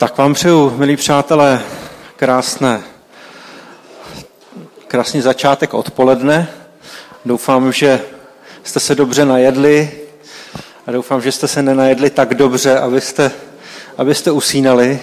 Tak vám přeju, milí přátelé, krásný začátek odpoledne. Doufám, že jste se dobře najedli a doufám, že jste se nenajedli tak dobře, abyste usínali.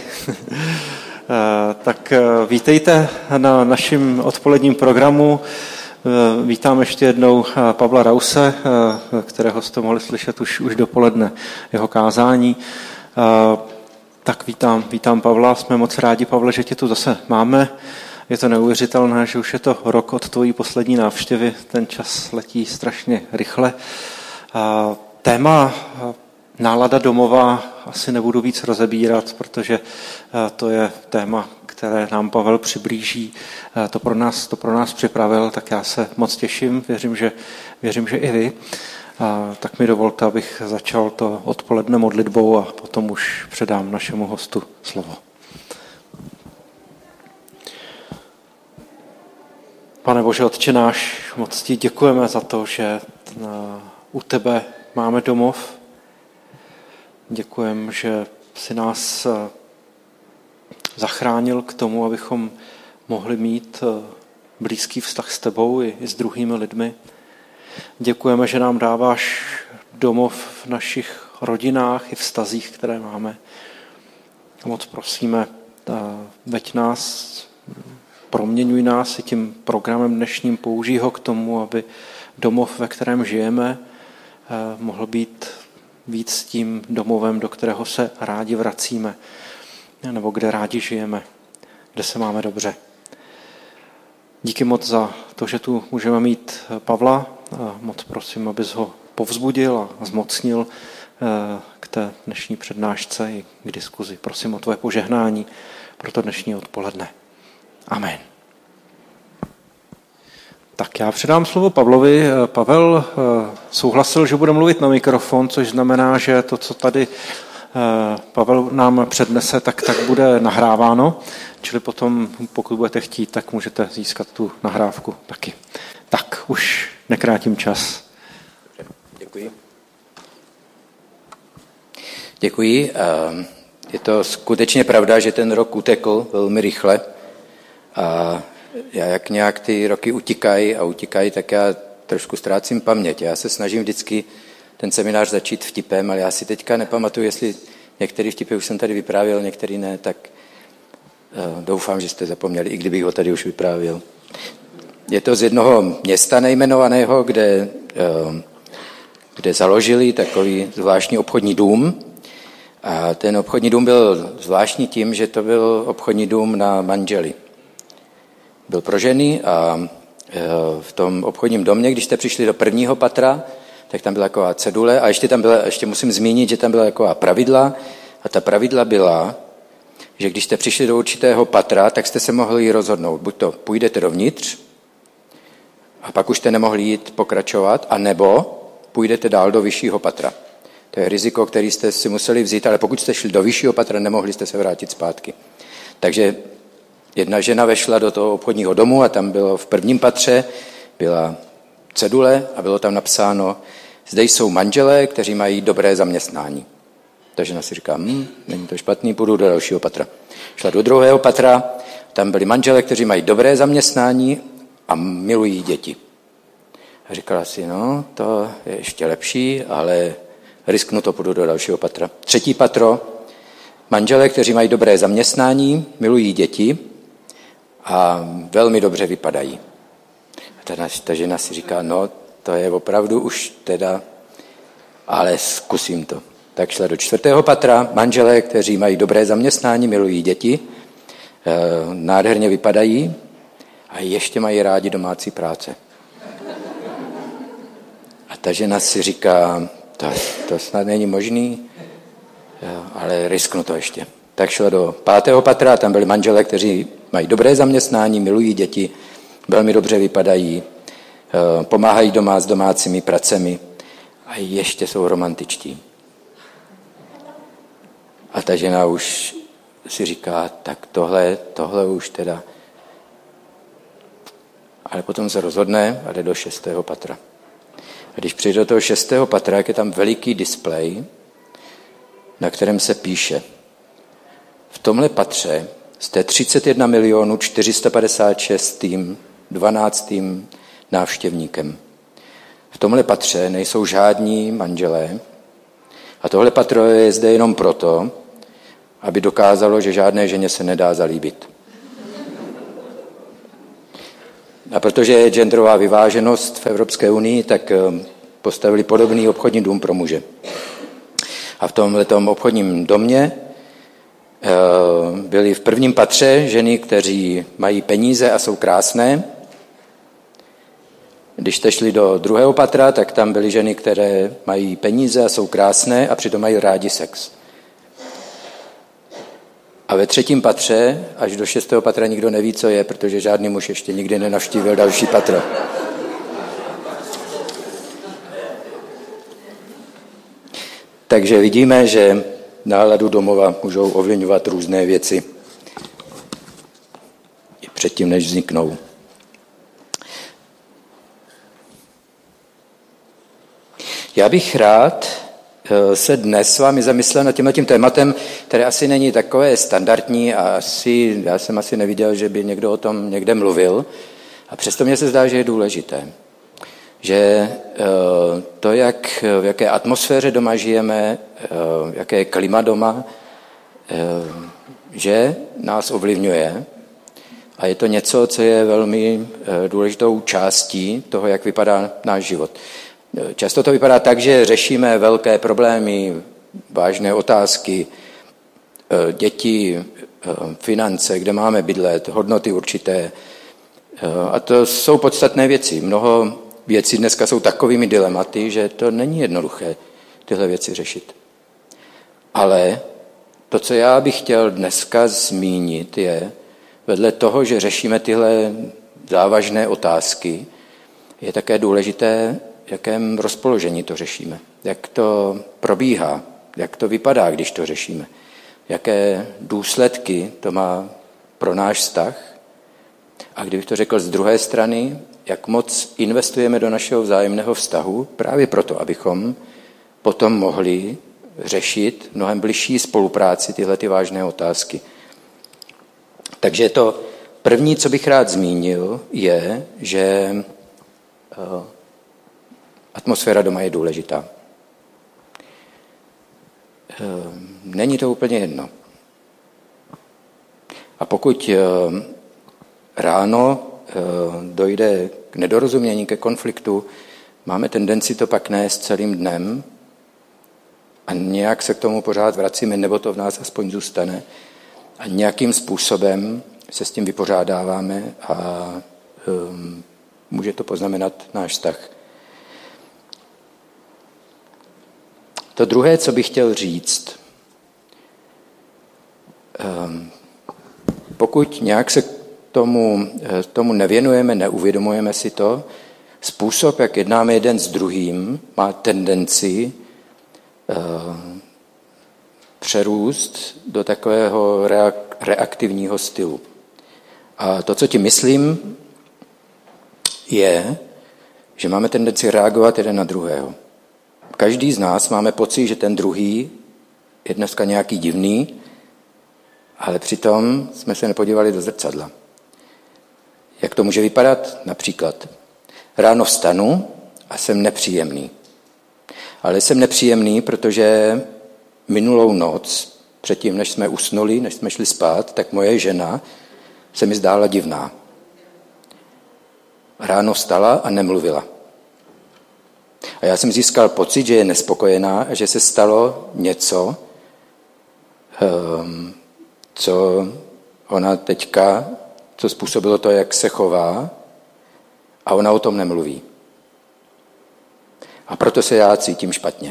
Tak vítejte na našem odpoledním programu. Vítám ještě jednou Pavla Rause, kterého jste mohli slyšet už dopoledne jeho kázání. Tak vítám Pavla, jsme moc rádi, Pavle, že tě tu zase máme. Je to neuvěřitelné, že už je to rok od tvojí poslední návštěvy, ten čas letí strašně rychle. Téma nálada domova asi nebudu víc rozebírat, protože to je téma, které nám Pavel přiblíží, to pro nás připravil, tak já se moc těším, věřím, že i vy. Tak mi dovolte, abych začal to odpoledne modlitbou a potom už předám našemu hostu slovo. Pane Bože, Otče náš, moc ti děkujeme za to, že u tebe máme domov. Děkujeme, že jsi nás zachránil k tomu, abychom mohli mít blízký vztah s tebou i s druhými lidmi. Děkujeme, že nám dáváš domov v našich rodinách i vztazích, které máme. Moc prosíme, veď nás, proměňuj nás i tím programem dnešním, použij ho k tomu, aby domov, ve kterém žijeme, mohl být víc tím domovem, do kterého se rádi vracíme, nebo kde rádi žijeme, kde se máme dobře. Díky moc za to, že tu můžeme mít Pavla. Moc prosím, abys ho povzbudil a zmocnil k té dnešní přednášce i k diskuzi. Prosím o tvoje požehnání pro to dnešní odpoledne. Amen. Tak já předám slovo Pavlovi. Pavel souhlasil, že bude mluvit na mikrofon, což znamená, že to, co tady Pavel nám přednese, tak bude nahráváno. Čili potom, pokud budete chtít, tak můžete získat tu nahrávku taky. Tak, už nekrátím čas. Děkuji. Je to skutečně pravda, že ten rok utekl velmi rychle. A já jak nějak ty roky utíkají, tak já trošku ztrácím paměť. Já se snažím vždycky ten seminář začít vtipem, ale já si teďka nepamatuju, jestli některý vtipy už jsem tady vyprávěl, některý ne, tak doufám, že jste zapomněli, i kdybych ho tady už vyprávěl. Je to z jednoho města nejmenovaného, kde založili takový zvláštní obchodní dům. A ten obchodní dům byl zvláštní tím, že to byl obchodní dům na manžely. Byl pro ženy a v tom obchodním domě, když jste přišli do prvního patra, tak tam byla taková cedule a ještě musím zmínit, že tam byla taková pravidla a ta pravidla byla, že když jste přišli do určitého patra, tak jste se mohli rozhodnout, buď to půjdete dovnitř a pak už jste nemohli jít pokračovat, anebo půjdete dál do vyššího patra. To je riziko, který jste si museli vzít, ale pokud jste šli do vyššího patra, nemohli jste se vrátit zpátky. Takže jedna žena vešla do toho obchodního domu a tam bylo v prvním patře, byla cedule a bylo tam napsáno, zde jsou manželé, kteří mají dobré zaměstnání. Ta žena si říká, není to špatný, půjdu do dalšího patra. Šla do druhého patra, tam byli manželé, kteří mají dobré zaměstnání a milují děti. A říkala si, no, to je ještě lepší, ale risknu to, půjdu do dalšího patra. Třetí patro, manželé, kteří mají dobré zaměstnání, milují děti a velmi dobře vypadají. A ta žena si říká, no, to je opravdu už teda, ale zkusím to. Tak šla do čtvrtého patra, manželé, kteří mají dobré zaměstnání, milují děti, nádherně vypadají a ještě mají rádi domácí práce. A ta žena si říká, to snad není možný, ale risknu to ještě. Tak šla do pátého patra, tam byli manželé, kteří mají dobré zaměstnání, milují děti, velmi dobře vypadají, pomáhají doma s domácími pracemi a ještě jsou romantičtí. A ta žena už si říká, tak tohle už teda. Ale potom se rozhodne a jde do 6. patra. A když přijde do toho 6. patra, jak je tam veliký displej, na kterém se píše: v tomhle patře jste 31 milionů 456 12. návštěvníkem. V tomhle patře nejsou žádní manželé a tohle patro je zde jenom proto, aby dokázalo, že žádné ženě se nedá zalíbit. A protože je genderová vyváženost v Evropské unii, tak postavili podobný obchodní dům pro muže. A v tomhletom obchodním domě byly v prvním patře ženy, kteří mají peníze a jsou krásné. Když jste šli do druhého patra, tak tam byly ženy, které mají peníze a jsou krásné a přitom mají rádi sex. A ve třetím patře, až do 6. patra nikdo neví, co je, protože žádný muž ještě nikdy nenavštívil další patro. Takže vidíme, že náladu domova můžou ovlivňovat různé věci i předtím, než vzniknou. Já bych rád se dnes s vámi zamyslel nad tímhletím tématem, které asi není takové standardní a já jsem asi neviděl, že by někdo o tom někde mluvil. A přesto mně se zdá, že je důležité. Že to, v jaké atmosféře doma žijeme, jaké je klima doma, že nás ovlivňuje. A je to něco, co je velmi důležitou částí toho, jak vypadá náš život. Často to vypadá tak, že řešíme velké problémy, vážné otázky, děti, finance, kde máme bydlet, hodnoty určité. A to jsou podstatné věci. Mnoho věcí dneska jsou takovými dilematy, že to není jednoduché tyhle věci řešit. Ale to, co já bych chtěl dneska zmínit, je vedle toho, že řešíme tyhle závažné otázky, je také důležité, v jakém rozpoložení to řešíme, jak to probíhá, jak to vypadá, když to řešíme, jaké důsledky to má pro náš vztah. A kdybych to řekl z druhé strany, jak moc investujeme do našeho vzájemného vztahu, právě proto, abychom potom mohli řešit mnohem bližší spolupráci tyhle ty vážné otázky. Takže to první, co bych rád zmínil, je, že atmosféra doma je důležitá. Není to úplně jedno. A pokud ráno dojde k nedorozumění, ke konfliktu, máme tendenci to pak nést celým dnem a nějak se k tomu pořád vracíme, nebo to v nás aspoň zůstane a nějakým způsobem se s tím vypořádáváme a může to poznamenat náš vztah. To druhé, co bych chtěl říct, pokud nějak se tomu nevěnujeme, neuvědomujeme si to, způsob, jak jednáme jeden s druhým, má tendenci přerůst do takového reaktivního stylu. A to, co tím myslím, je, že máme tendenci reagovat jeden na druhého. Každý z nás máme pocit, že ten druhý je dneska nějaký divný, ale přitom jsme se nepodívali do zrcadla. Jak to může vypadat? Například ráno vstanu a jsem nepříjemný. Ale jsem nepříjemný, protože minulou noc, předtím, než jsme usnuli, než jsme šli spát, tak moje žena se mi zdála divná. Ráno vstala a nemluvila. A já jsem získal pocit, že je nespokojená a že se stalo něco, co ona teďka, co způsobilo to, jak se chová, a ona o tom nemluví. A proto se já cítím špatně.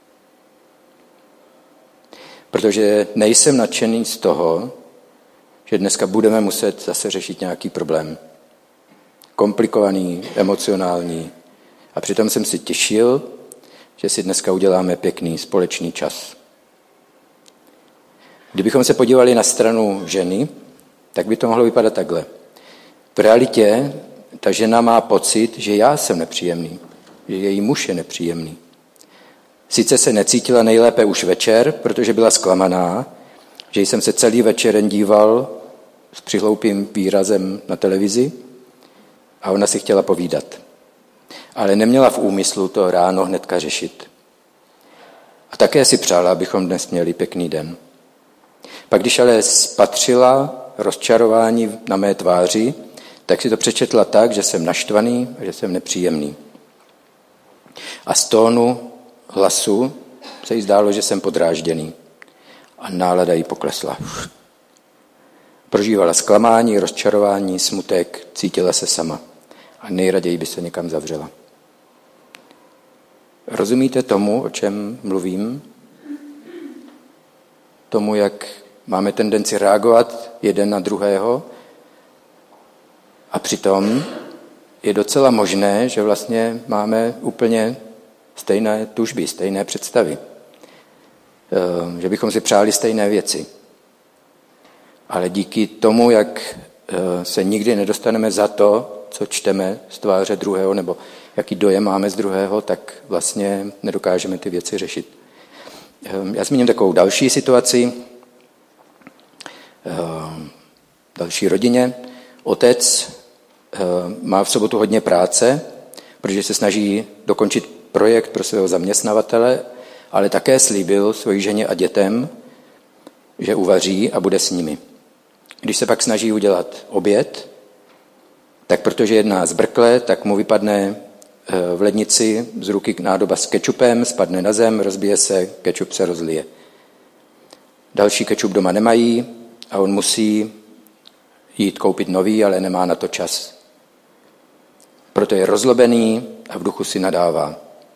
Protože nejsem nadšený z toho, že dneska budeme muset zase řešit nějaký problém. Komplikovaný, emocionální. A přitom jsem si těšil, že si dneska uděláme pěkný společný čas. Kdybychom se podívali na stranu ženy, tak by to mohlo vypadat takhle. V realitě ta žena má pocit, že já jsem nepříjemný, že její muž je nepříjemný. Sice se necítila nejlépe už večer, protože byla zklamaná, že jsem se celý večer díval s přihloupým výrazem na televizi a ona si chtěla povídat. Ale neměla v úmyslu to ráno hnedka řešit. A také si přála, abychom dnes měli pěkný den. Pak když ale spatřila rozčarování na mé tváři, tak si to přečetla tak, že jsem naštvaný a že jsem nepříjemný. A z tónu hlasu se jí zdálo, že jsem podrážděný. A nálada jí poklesla. Prožívala zklamání, rozčarování, smutek, cítila se sama. A nejraději by se někam zavřela. Rozumíte tomu, o čem mluvím? Tomu, jak máme tendenci reagovat jeden na druhého? A přitom je docela možné, že vlastně máme úplně stejné tužby, stejné představy. Že bychom si přáli stejné věci. Ale díky tomu, jak se nikdy nedostaneme za to, co čteme z tváře druhého, nebo jaký dojem máme z druhého, tak vlastně nedokážeme ty věci řešit. Já zmíním takovou další situaci. Další rodině. Otec má v sobotu hodně práce, protože se snaží dokončit projekt pro svého zaměstnavatele, ale také slíbil svojí ženě a dětem, že uvaří a bude s nimi. Když se pak snaží udělat oběd, tak protože jedná zbrkle, tak mu vypadne v lednici z ruky nádoba s kečupem, spadne na zem, rozbije se, kečup se rozlije. Další kečup doma nemají a on musí jít koupit nový, ale nemá na to čas. Proto je rozlobený a v duchu si nadává.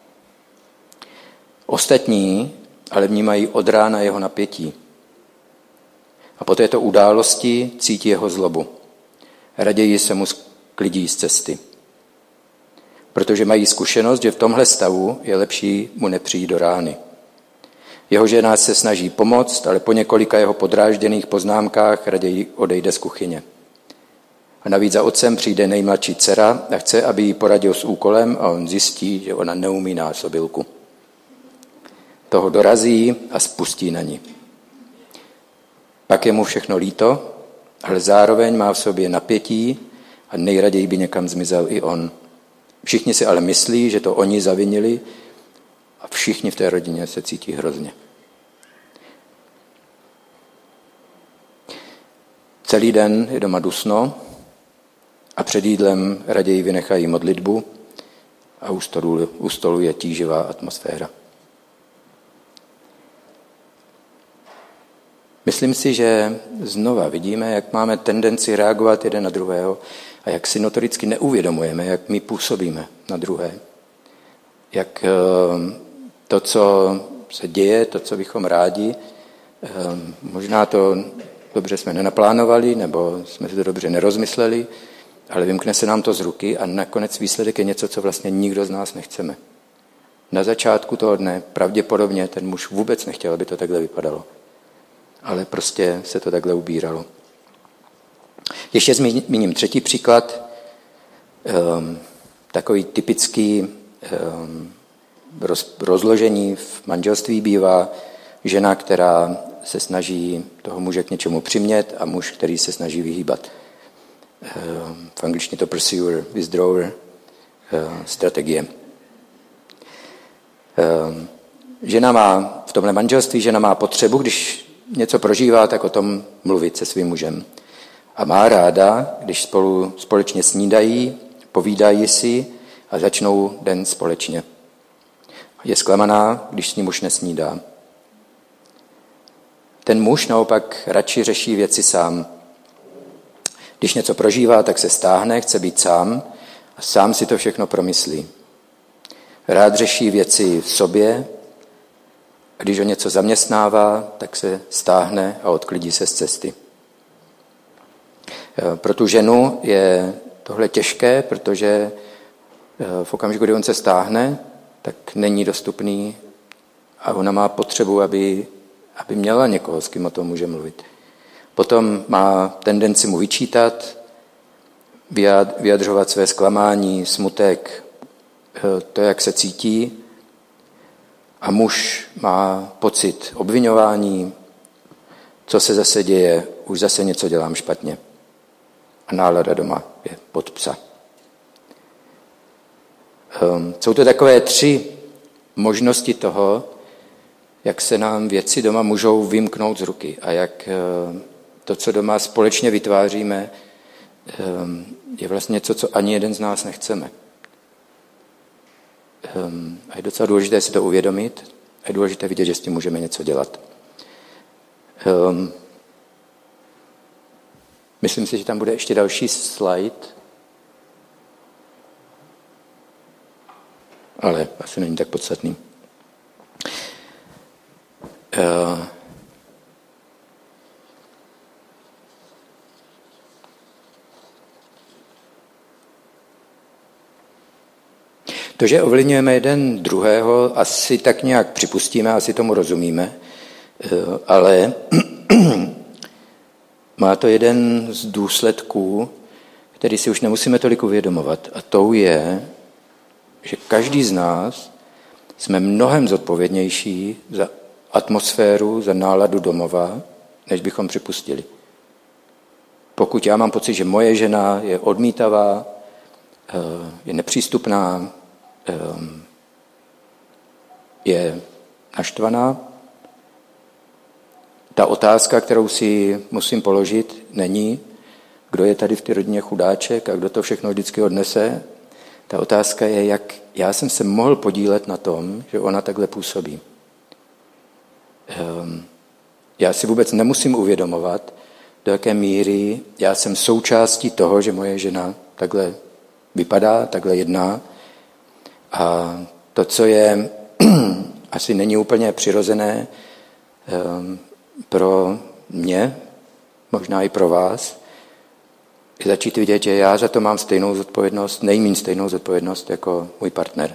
Ostatní ale vnímají od rána jeho napětí. A po této události cítí jeho zlobu. Raději se mu sklidí z cesty. Protože mají zkušenost, že v tomhle stavu je lepší mu nepřijít do rány. Jeho žena se snaží pomoct, ale po několika jeho podrážděných poznámkách raději odejde z kuchyně. A navíc za otcem přijde nejmladší dcera a chce, aby jí poradil s úkolem a on zjistí, že ona neumí násobilku. Toho dorazí a spustí na ní. Pak je mu všechno líto, ale zároveň má v sobě napětí a nejraději by někam zmizel i on. Všichni si ale myslí, že to oni zavinili a všichni v té rodině se cítí hrozně. Celý den je doma dusno a před jídlem raději vynechají modlitbu a u stolu je tíživá atmosféra. Myslím si, že znova vidíme, jak máme tendenci reagovat jeden na druhého a jak si notoricky neuvědomujeme, jak my působíme na druhé. Jak to, co se děje, to, co bychom rádi, možná to dobře jsme nenaplánovali, nebo jsme si to dobře nerozmysleli, ale vymkne se nám to z ruky a nakonec výsledek je něco, co vlastně nikdo z nás nechceme. Na začátku toho dne pravděpodobně ten muž vůbec nechtěl, aby to takhle vypadalo. Ale prostě se to takhle ubíralo. Ještě zmíním třetí příklad. Takový typický rozložení v manželství bývá žena, která se snaží toho muže k něčemu přimět a muž, který se snaží vyhýbat. V angličtině to pursuer, withdrawer strategie. Žena má v tomhle manželství, žena má potřebu, když něco prožívá, tak o tom mluvit se svým mužem. A má ráda, když spolu společně snídají, povídají si a začnou den společně. Je zklamaná, když s ním muž nesnídá. Ten muž naopak radši řeší věci sám. Když něco prožívá, tak se stáhne, chce být sám a sám si to všechno promyslí. Rád řeší věci v sobě, a když ho něco zaměstnává, tak se stáhne a odklidí se z cesty. Pro tu ženu je tohle těžké, protože v okamžiku, kdy on se stáhne, tak není dostupný a ona má potřebu, aby měla někoho, s kým o tom může mluvit. Potom má tendenci mu vyčítat, vyjadřovat své zklamání, smutek, to, jak se cítí. A muž má pocit obviňování, co se zase děje, už zase něco dělám špatně. A nálada doma je pod psa. Jsou to takové 3 možnosti toho, jak se nám věci doma můžou vymknout z ruky a jak to, co doma společně vytváříme, je vlastně něco, co ani jeden z nás nechceme. A je docela důležité si to uvědomit a je důležité vidět, že s tím můžeme něco dělat. Myslím si, že tam bude ještě další slide, ale asi není tak podstatný. To, že ovlivňujeme jeden druhého, asi tak nějak připustíme, asi tomu rozumíme, ale má to jeden z důsledků, který si už nemusíme tolik uvědomovat. A to je, že každý z nás jsme mnohem zodpovědnější za atmosféru, za náladu domova, než bychom připustili. Pokud já mám pocit, že moje žena je odmítavá, je nepřístupná, je naštvaná, ta otázka, kterou si musím položit, není, kdo je tady v té rodině chudáček a kdo to všechno vždycky odnese. Ta otázka je, jak já jsem se mohl podílet na tom, že ona takhle působí. Já si vůbec nemusím uvědomovat, do jaké míry já jsem součástí toho, že moje žena takhle vypadá, takhle jedná. A to, co je asi není úplně přirozené pro mě, možná i pro vás, je začít vidět, že já za to mám stejnou zodpovědnost, nejméně stejnou zodpovědnost jako můj partner.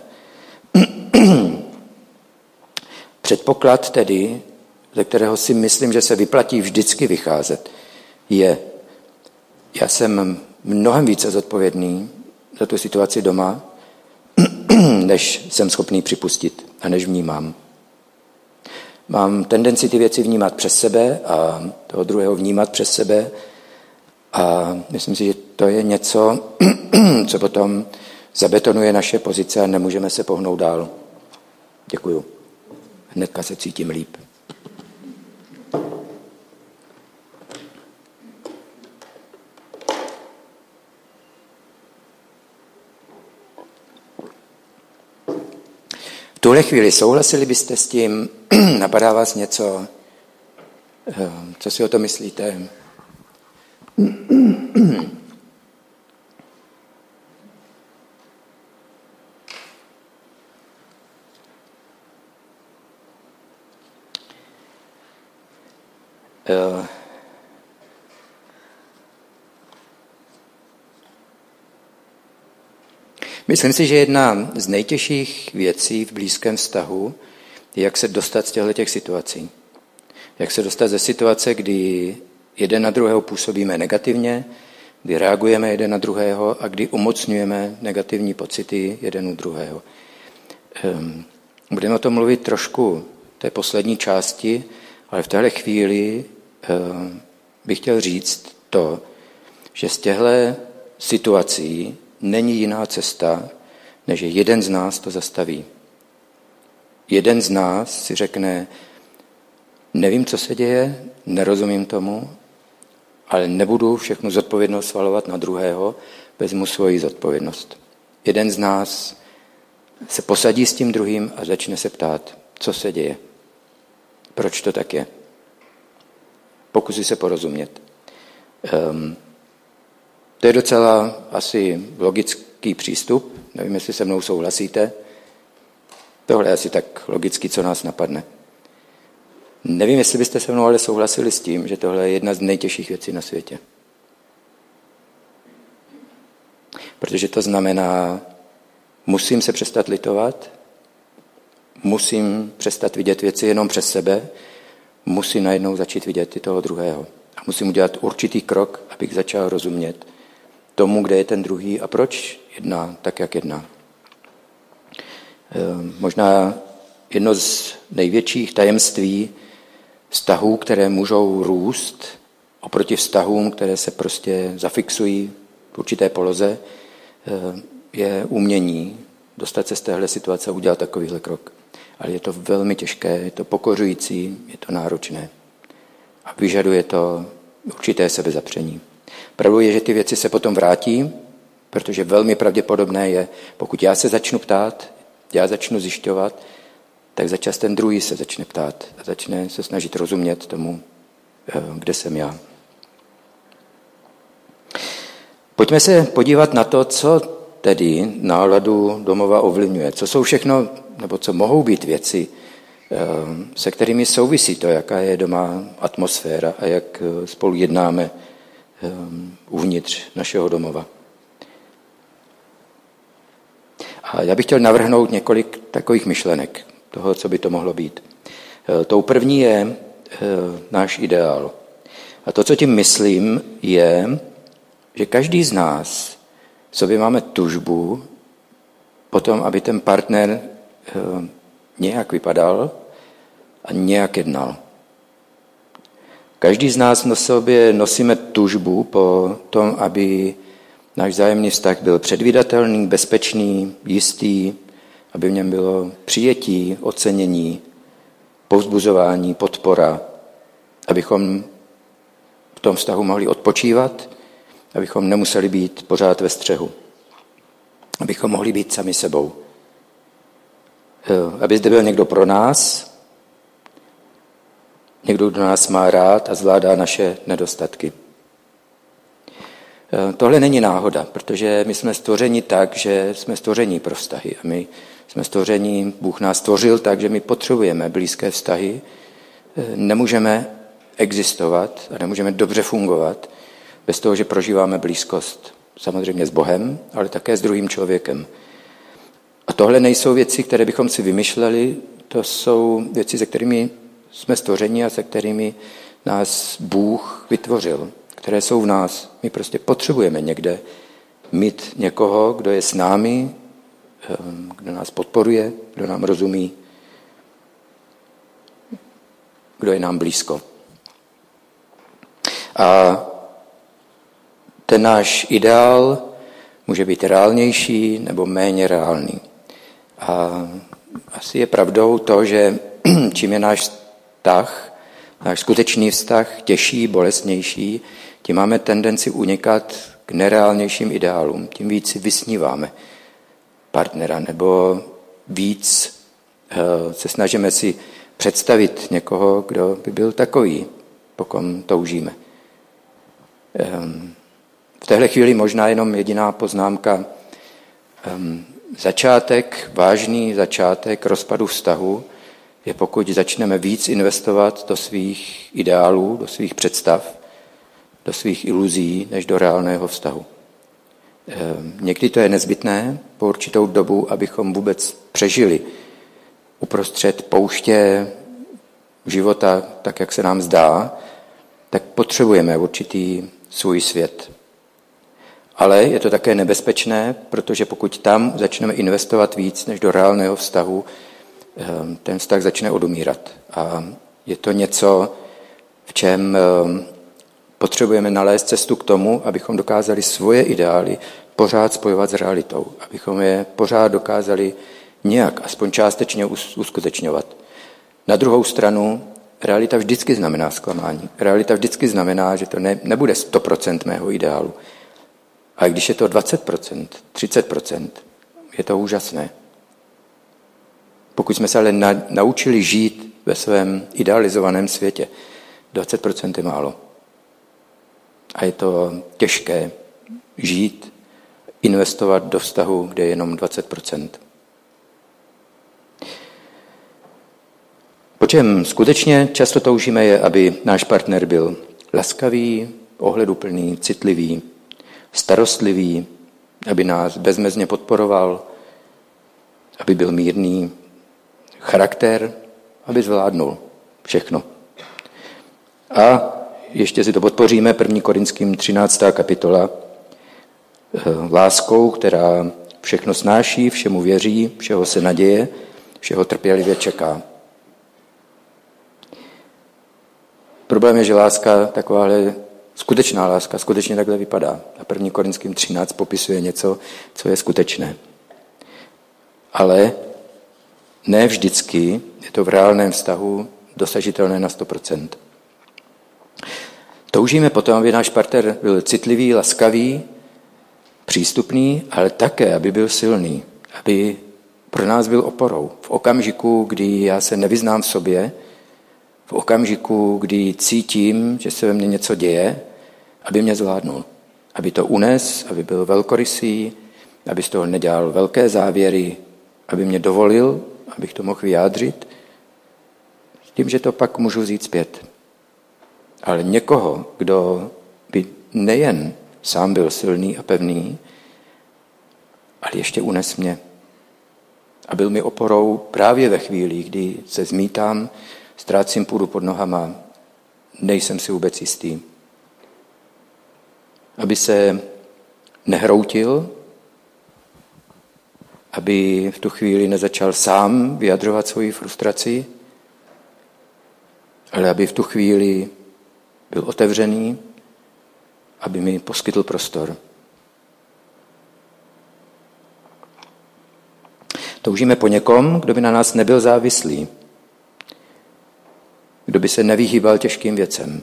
Předpoklad tedy, ze kterého si myslím, že se vyplatí vždycky vycházet, je, já jsem mnohem více zodpovědný za tu situaci doma, než jsem schopný připustit a než vnímám. Mám tendenci ty věci vnímat přes sebe a toho druhého vnímat přes sebe a myslím si, že to je něco, co potom zabetonuje naše pozice a nemůžeme se pohnout dál. Děkuju. Hnedka se cítím líp. V tuhle chvíli souhlasili byste s tím? Napadá vás něco? Co si o to myslíte? Myslím si, že jedna z nejtěžších věcí v blízkém vztahu je, jak se dostat z těchto situací. Jak se dostat ze situace, kdy jeden na druhého působíme negativně, kdy reagujeme jeden na druhého a kdy umocňujeme negativní pocity jeden u druhého. Budeme o tom mluvit trošku v té poslední části, ale v téhle chvíli bych chtěl říct to, že z těchto situací není jiná cesta, než že jeden z nás to zastaví. Jeden z nás si řekne, nevím, co se děje, nerozumím tomu, ale nebudu všechnu zodpovědnost svalovat na druhého, vezmu svoji zodpovědnost. Jeden z nás se posadí s tím druhým a začne se ptát, co se děje, proč to tak je. Pokusí se porozumět. To je docela asi logický přístup, nevím, jestli se mnou souhlasíte. Tohle je asi tak logicky, co nás napadne. Nevím, jestli byste se mnou ale souhlasili s tím, že tohle je jedna z nejtěžších věcí na světě. Protože to znamená, musím se přestat litovat, musím přestat vidět věci jenom přes sebe, musím najednou začít vidět i toho druhého. A musím udělat určitý krok, abych začal rozumět tomu, kde je ten druhý a proč jedná tak, jak jedná. Možná jedno z největších tajemství vztahů, které můžou růst oproti vztahům, které se prostě zafixují v určité poloze, je umění dostat se z téhle situace a udělat takovýhle krok. Ale je to velmi těžké, je to pokořující, je to náročné. A vyžaduje to určité sebezapření. Pravdou je, že ty věci se potom vrátí, protože velmi pravděpodobné je, pokud já se začnu ptát, já začnu zjišťovat, tak začas ten druhý se začne ptát a začne se snažit rozumět tomu, kde jsem já. Pojďme se podívat na to, co tedy náladu domova ovlivňuje. Co jsou všechno, nebo co mohou být věci, se kterými souvisí to, jaká je doma atmosféra a jak spolu jednáme uvnitř našeho domova. A já bych chtěl navrhnout několik takových myšlenek toho, co by to mohlo být. Tou první je náš ideál. A to, co tím myslím, je, že každý z nás v sobě máme tužbu potom, aby ten partner nějak vypadal a nějak jednal. Každý z nás na sobě nosíme tužbu po tom, aby náš vzájemný vztah byl předvídatelný, bezpečný, jistý, aby v něm bylo přijetí, ocenění, povzbuzování, podpora, abychom v tom vztahu mohli odpočívat, abychom nemuseli být pořád ve střehu, abychom mohli být sami sebou. Aby zde byl někdo pro nás, někdo, kdo nás má rád a zvládá naše nedostatky. Tohle není náhoda, protože my jsme stvořeni tak, že jsme stvoření pro vztahy. A my jsme stvoření, Bůh nás stvořil tak, že my potřebujeme blízké vztahy. Nemůžeme existovat a nemůžeme dobře fungovat bez toho, že prožíváme blízkost. Samozřejmě s Bohem, ale také s druhým člověkem. A tohle nejsou věci, které bychom si vymyšleli, to jsou věci, se kterými jsme stvořeni a se kterými nás Bůh vytvořil, které jsou v nás. My prostě potřebujeme někde mít někoho, kdo je s námi, kdo nás podporuje, kdo nám rozumí, kdo je nám blízko. A ten náš ideál může být reálnější nebo méně reálný. A asi je pravdou to, že čím je náš vztah, náš skutečný vztah těžší, bolestnější, tím máme tendenci unikat k nereálnějším ideálům. Tím víc si vysníváme partnera, nebo víc se snažíme si představit někoho, kdo by byl takový, po kom toužíme. V téhle chvíli možná jenom jediná poznámka. Začátek, vážný začátek rozpadu vztahu je, pokud začneme víc investovat do svých ideálů, do svých představ, do svých iluzí, než do reálného vztahu. Někdy to je nezbytné po určitou dobu, abychom vůbec přežili uprostřed pouště života, tak jak se nám zdá, tak potřebujeme určitý svůj svět. Ale je to také nebezpečné, protože pokud tam začneme investovat víc než do reálného vztahu, ten vztah začne odumírat. A je to něco, v čem potřebujeme nalézt cestu k tomu, abychom dokázali svoje ideály pořád spojovat s realitou. Abychom je pořád dokázali nějak, aspoň částečně uskutečňovat. Na druhou stranu, realita vždycky znamená zklamání. Realita vždycky znamená, že to nebude 100% mého ideálu. A když je to 20%, 30%, je to úžasné. Pokud jsme se ale naučili žít ve svém idealizovaném světě, 20% je málo. A je to těžké žít, investovat do vztahu, kde je jenom 20%. Po čem skutečně často toužíme je, aby náš partner byl laskavý, ohleduplný, citlivý, starostlivý, aby nás bezmezně podporoval, aby byl mírný, charakter, aby zvládnul všechno. A ještě si to podpoříme 1. Korinským 13. kapitola láskou, která všechno snáší, všemu věří, všeho se naděje, všeho trpělivě čeká. Problém je, že láska, takováhle skutečná láska, skutečně takhle vypadá. A 1. Korinským 13 popisuje něco, co je skutečné. Ale ne vždycky je to v reálném vztahu dosažitelné na 100%. Toužíme potom, aby náš partner byl citlivý, laskavý, přístupný, ale také, aby byl silný, aby pro nás byl oporou. V okamžiku, kdy já se nevyznám v sobě, v okamžiku, kdy cítím, že se ve mně něco děje, aby mě zvládnul. Aby to unes, aby byl velkorysý, aby z toho nedělal velké závěry, aby mě dovolil, abych to mohl vyjádřit, s tím, že to pak můžu vzít zpět. Ale někoho, kdo by nejen sám byl silný a pevný, ale ještě unes mě. A byl mi oporou právě ve chvíli, kdy se zmítám, ztrácím půdu pod nohama, nejsem si vůbec jistý. Aby se nehroutil, aby v tu chvíli nezačal sám vyjadřovat svoji frustraci, ale aby v tu chvíli byl otevřený, aby mi poskytl prostor. Toužíme po někom, kdo by na nás nebyl závislý, kdo by se nevyhýbal těžkým věcem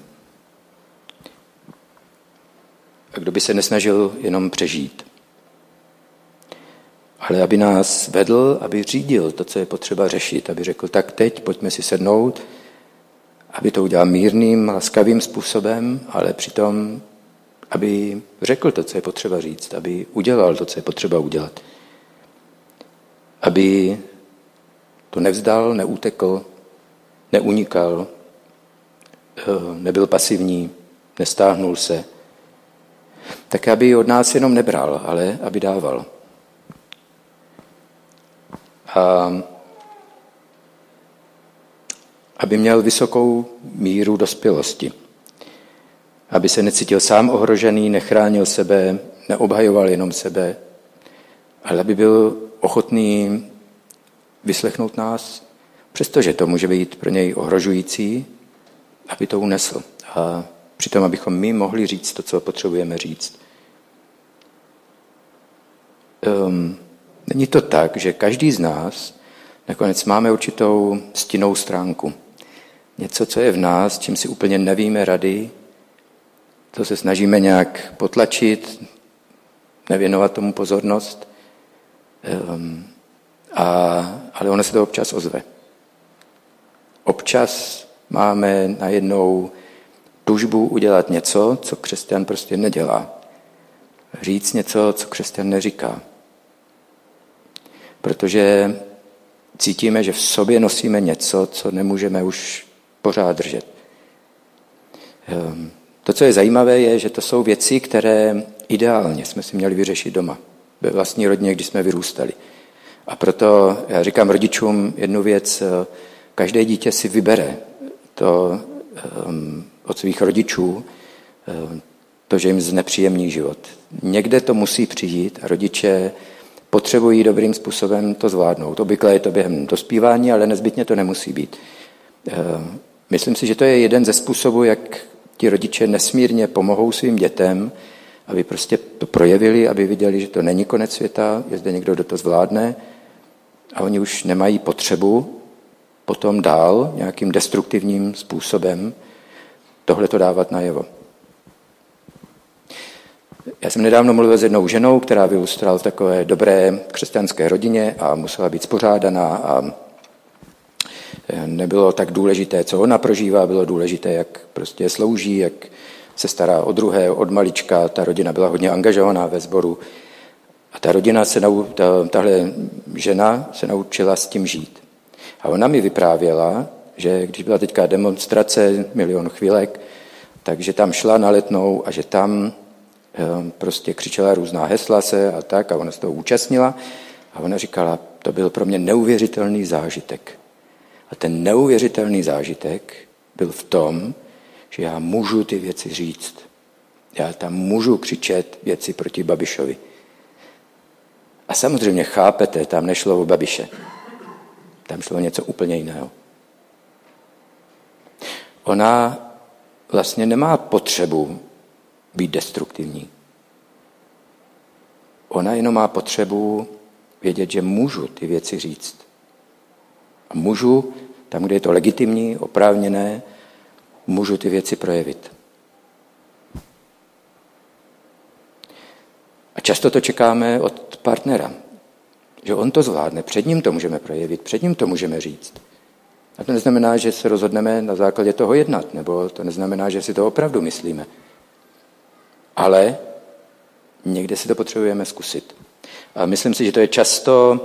a kdo by se nesnažil jenom přežít. Ale aby nás vedl, aby řídil to, co je potřeba řešit, aby řekl, tak teď pojďme si sednout, aby to udělal mírným, laskavým způsobem, ale přitom, aby řekl to, co je potřeba říct, aby udělal to, co je potřeba udělat. Aby to nevzdal, neutekl, neunikal, nebyl pasivní, nestáhnul se. Tak aby od nás jenom nebral, ale aby dával. A aby měl vysokou míru dospělosti. Aby se necítil sám ohrožený, nechránil sebe, neobhajoval jenom sebe, ale aby byl ochotný vyslechnout nás, přestože to může být pro něj ohrožující, aby to unesl. A přitom, abychom my mohli říct to, co potřebujeme říct. Není to tak, že každý z nás nakonec máme určitou stinnou stránku. Něco, co je v nás, čím si úplně nevíme rady, to se snažíme nějak potlačit, nevěnovat tomu pozornost, ale ono se to občas ozve. Občas máme najednou tužbu udělat něco, co křesťan prostě nedělá. Říct něco, co křesťan neříká. Protože cítíme, že v sobě nosíme něco, co nemůžeme už pořád držet. To, co je zajímavé, je, že to jsou věci, které ideálně jsme si měli vyřešit doma. Ve vlastní rodině, když jsme vyrůstali. A proto já říkám rodičům jednu věc, každé dítě si vybere to od svých rodičů, to, že jim znepříjemní život. Někde to musí přijít a rodiče potřebují dobrým způsobem to zvládnout. Obvykle je to během dospívání, ale nezbytně to nemusí být. Myslím si, že to je jeden ze způsobů, jak ti rodiče nesmírně pomohou svým dětem, aby prostě to projevili, aby viděli, že to není konec světa, je zde někdo, kdo to zvládne a oni už nemají potřebu potom dál nějakým destruktivním způsobem tohleto dávat najevo. Já jsem nedávno mluvil s jednou ženou, která vyrůstala v takové dobré křesťanské rodině a musela být spořádaná a nebylo tak důležité, co ona prožívá, bylo důležité, jak prostě slouží, jak se stará o druhé, od malička. Ta rodina byla hodně angažovaná ve sboru. A ta rodina, tahle žena se naučila s tím žít. A ona mi vyprávěla, že když byla teďka demonstrace, 1 000 000 chvílek, takže tam šla na Letnou a že tam prostě křičela různá hesla se a tak a ona se toho účastnila. A ona říkala, to byl pro mě neuvěřitelný zážitek. A ten neuvěřitelný zážitek byl v tom, že já můžu ty věci říct. Já tam můžu křičet věci proti Babišovi. A samozřejmě chápete, tam nešlo o Babiše. Tam šlo o něco úplně jiného. Ona vlastně nemá potřebu být destruktivní. Ona jenom má potřebu vědět, že můžu ty věci říct. A můžu, tam, kde je to legitimní, oprávněné, můžu ty věci projevit. A často to čekáme od partnera, že on to zvládne, před ním to můžeme projevit, před ním to můžeme říct. A to neznamená, že se rozhodneme na základě toho jednat, nebo to neznamená, že si to opravdu myslíme. Ale někde si to potřebujeme zkusit. A myslím si, že to je často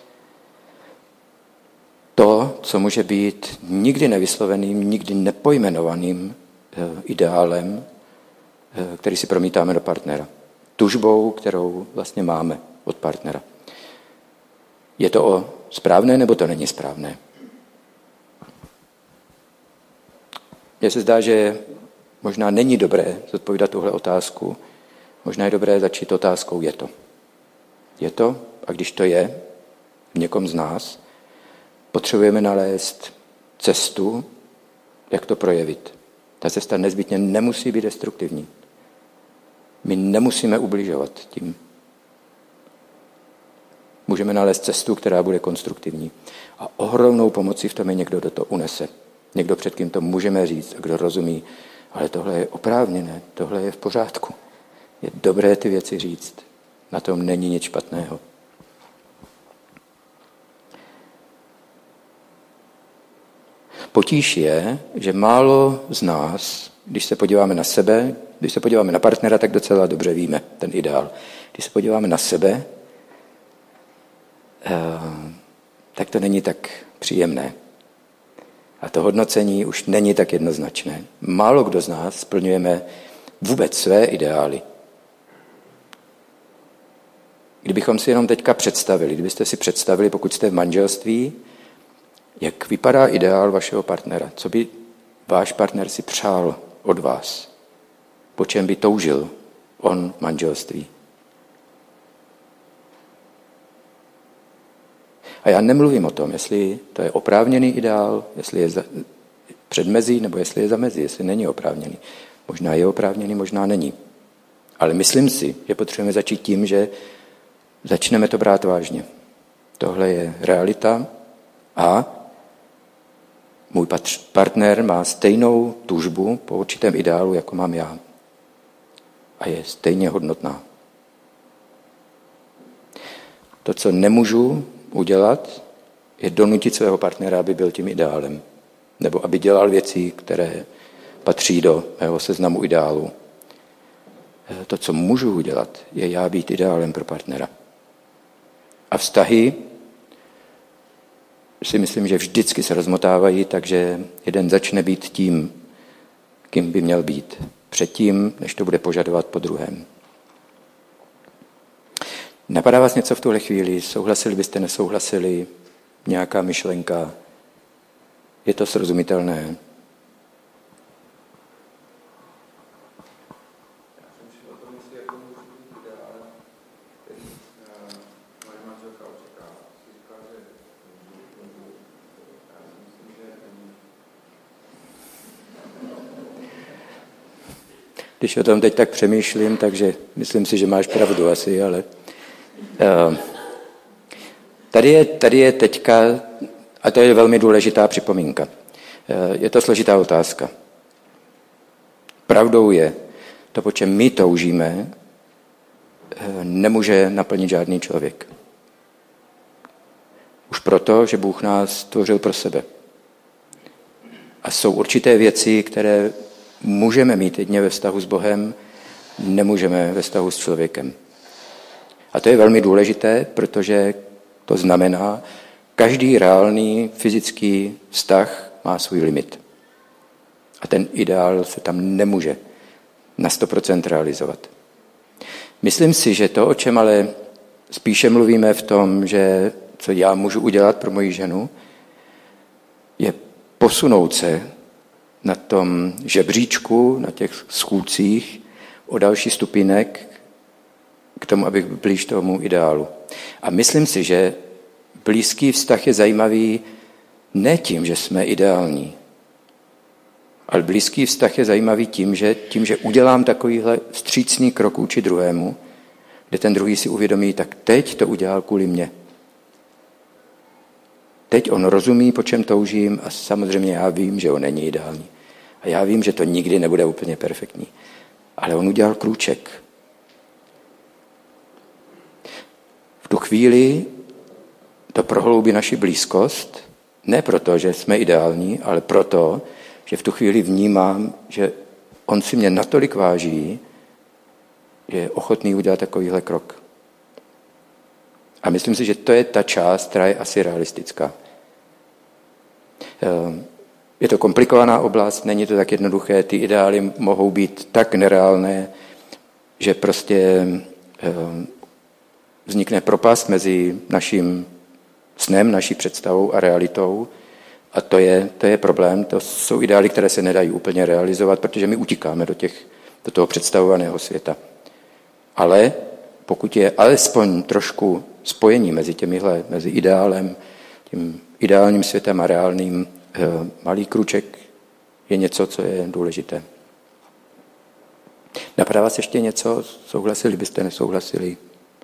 to, co může být nikdy nevysloveným, nikdy nepojmenovaným ideálem, který si promítáme do partnera. Tužbou, kterou vlastně máme od partnera. Je to správné, nebo to není správné? Mně se zdá, že možná není dobré zodpovídat tuhle otázku. Možná je dobré začít otázkou, je to. Je to? A když to je v někom z nás, potřebujeme nalézt cestu, jak to projevit. Ta cesta nezbytně nemusí být destruktivní. My nemusíme ubližovat tím. Můžeme nalézt cestu, která bude konstruktivní. A ohromnou pomocí v tom je někdo, kdo to unese. Někdo, před kým to můžeme říct, kdo rozumí, ale tohle je oprávněné, tohle je v pořádku. Je dobré ty věci říct. Na tom není nic špatného. Potíž je, že málo z nás, když se podíváme na sebe, když se podíváme na partnera, tak docela dobře víme ten ideál. Když se podíváme na sebe, tak to není tak příjemné. A to hodnocení už není tak jednoznačné. Málo kdo z nás splňujeme vůbec své ideály. Kdybychom si jenom teďka představili, kdybyste si představili, pokud jste v manželství, jak vypadá ideál vašeho partnera, co by váš partner si přál od vás, po čem by toužil on v manželství. A já nemluvím o tom, jestli to je oprávněný ideál, jestli je předmezí, nebo jestli je zamezí, jestli není oprávněný. Možná je oprávněný, možná není. Ale myslím si, že potřebujeme začít tím, že začneme to brát vážně. Tohle je realita a můj partner má stejnou tužbu po určitém ideálu, jako mám já. A je stejně hodnotná. To, co nemůžu udělat, je donutit svého partnera, aby byl tím ideálem. Nebo aby dělal věci, které patří do mého seznamu ideálů. To, co můžu udělat, je já být ideálem pro partnera. A vztahy si myslím, že vždycky se rozmotávají, takže jeden začne být tím, kým by měl být. Předtím, než to bude požadovat po druhém. Napadá vás něco v tuhle chvíli? Souhlasili byste, nesouhlasili? Nějaká myšlenka? Je to srozumitelné? Když o tom teď tak přemýšlím, takže myslím si, že máš pravdu asi, ale tady je teďka, a to je velmi důležitá připomínka, je to složitá otázka. Pravdou je, to, po čem my toužíme, nemůže naplnit žádný člověk. Už proto, že Bůh nás stvořil pro sebe. A jsou určité věci, které můžeme mít jedně ve vztahu s Bohem, nemůžeme ve vztahu s člověkem. A to je velmi důležité, protože to znamená, každý reálný fyzický vztah má svůj limit. A ten ideál se tam nemůže na 100% realizovat. Myslím si, že to, o čem ale spíše mluvíme v tom, že co já můžu udělat pro moji ženu, je posunout se na tom žebříčku, na těch schůdcích o další stupinek k tomu, abych byl blíž tomu ideálu. A myslím si, že blízký vztah je zajímavý ne tím, že jsme ideální, Ale blízký vztah je zajímavý tím, že udělám takovýhle vstřícný krok vůči druhému, kde ten druhý si uvědomí, tak teď to udělal kvůli mně. Teď on rozumí, po čem toužím a samozřejmě já vím, že on není ideální. A já vím, že to nikdy nebude úplně perfektní. Ale on udělal krůček. V tu chvíli to prohloubí naši blízkost, ne proto, že jsme ideální, ale proto, že v tu chvíli vnímám, že on si mě natolik váží, že je ochotný udělat takovýhle krok. A myslím si, že to je ta část, která je asi realistická. Je to komplikovaná oblast, není to tak jednoduché, ty ideály mohou být tak nereálné, že prostě vznikne propast mezi naším snem, naší představou a realitou. A to je problém, to jsou ideály, které se nedají úplně realizovat, protože my utíkáme do toho představovaného světa. Ale pokud je alespoň trošku spojení mezi ideálem, tím ideálním světem a reálným, malý kruček je něco, co je důležité. Napadá vás ještě něco? Souhlasili byste, nesouhlasili?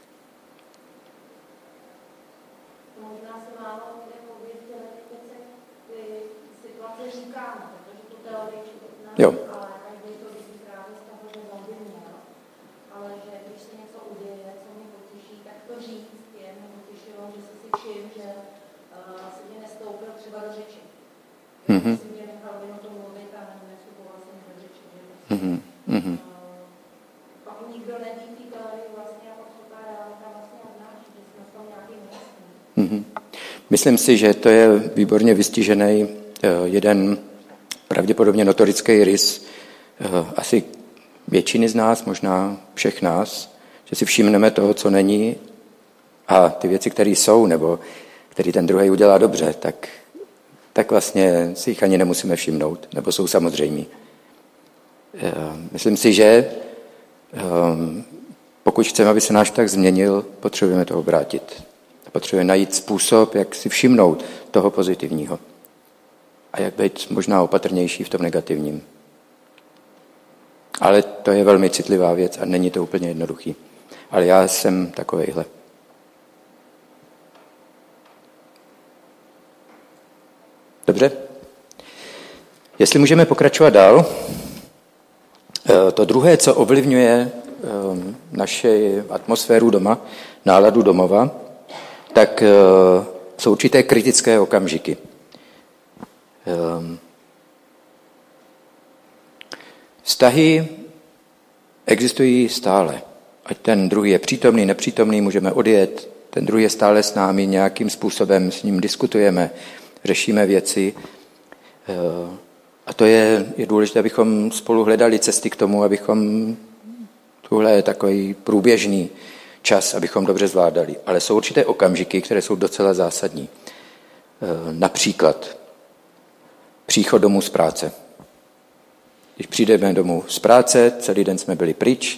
Možná se málo vědět, ty situace říkáme, protože tu teorii jo. Ale každý to vidí právě z toho, že zombie měl. Ale že když se něco uděje, co mě potěší, tak to říct je mě potěšilo, že se si všim, že se mě nestoupil třeba do řeči. Mm-hmm. Si mě nechal o tom mluvit a nevstupoval se mi do řeči. Mm-hmm. Pak nikdo neví té teorii vlastně a pak to ta realita vlastně odnáší, že jsme v tom nějaký nejasný. Mm-hmm. Myslím si, že to je výborně vystižený jeden pravděpodobně notorický rys asi většiny z nás, možná všech nás, že si všimneme toho, co není a ty věci, které jsou, nebo který ten druhý udělá dobře, tak vlastně si jich ani nemusíme všimnout, nebo jsou samozřejmí. Myslím si, že pokud chceme, aby se náš vztah změnil, potřebujeme to obrátit. Potřebujeme najít způsob, jak si všimnout toho pozitivního. A jak být možná opatrnější v tom negativním. Ale to je velmi citlivá věc a není to úplně jednoduchý. Ale já jsem takovejhle. Dobře? Jestli můžeme pokračovat dál, to druhé, co ovlivňuje naši atmosféru doma, náladu domova, tak jsou určité kritické okamžiky. Vztahy existují stále. Ať ten druhý je přítomný, nepřítomný, můžeme odjet, ten druhý je stále s námi, nějakým způsobem s ním diskutujeme, řešíme věci. A to je důležité, abychom spolu hledali cesty k tomu, abychom tuhle takový průběžný čas, abychom dobře zvládali. Ale jsou určité okamžiky, které jsou docela zásadní. Například příchod domů z práce. Když přijdeme domů z práce, celý den jsme byli pryč,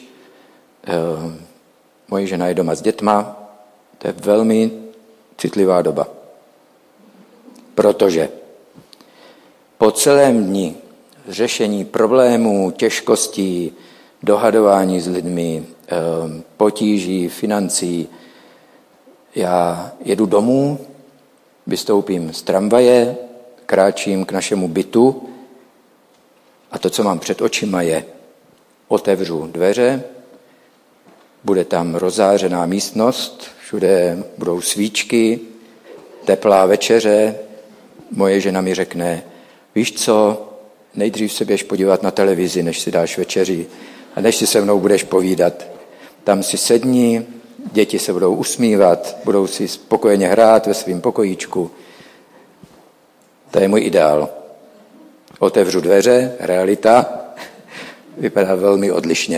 moje žena je doma s dětma, to je velmi citlivá doba. Protože po celém dni řešení problémů, těžkostí, dohadování s lidmi, potíží, financí, já jedu domů, vystoupím z tramvaje, kráčím k našemu bytu a to, co mám před očima, je otevřu dveře, bude tam rozářená místnost, všude budou svíčky, teplá večeře, moje žena mi řekne, víš co, nejdřív se běž podívat na televizi, než si dáš večeři a než si se mnou budeš povídat. Tam si sedni, děti se budou usmívat, budou si spokojeně hrát ve svém pokojíčku. To je můj ideál. Otevřu dveře, realita vypadá velmi odlišně.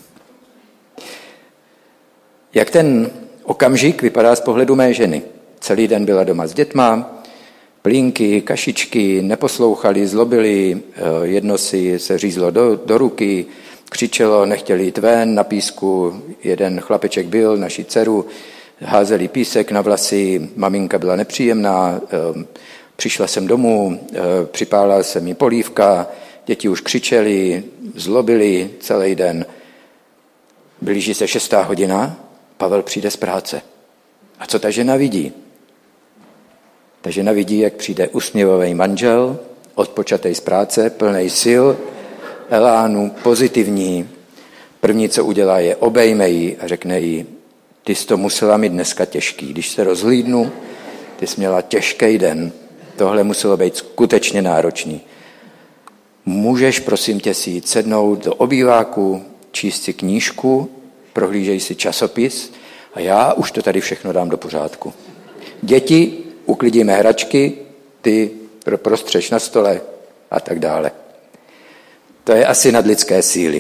Jak ten okamžik vypadá z pohledu mé ženy? Celý den byla doma s dětma, plínky, kašičky, neposlouchali, zlobili, jedno si se řízlo do ruky, křičelo, nechtěli jít ven, na písku jeden chlapeček byl, naši dceru, házeli písek na vlasy, maminka byla nepříjemná, přišla jsem domů, připálila se mi polívka, děti už křičeli, zlobili celý den. Blíží se 6. hodina, Pavel přijde z práce. A co ta žena vidí? Ta žena vidí, jak přijde usměvavý manžel, odpočatej z práce, plnej sil, elánu, pozitivní. První, co udělá, je obejme jí a řekne jí, ty jsi to musela mít dneska těžký. Když se rozhlídnu, ty jsi měla těžký den. Tohle muselo být skutečně náročný. Můžeš, prosím tě, si jít sednout do obýváku, číst si knížku, prohlížej si časopis a já už to tady všechno dám do pořádku. Děti, uklidíme hračky, ty prostřeš na stole a tak dále. To je asi nadlidské síly.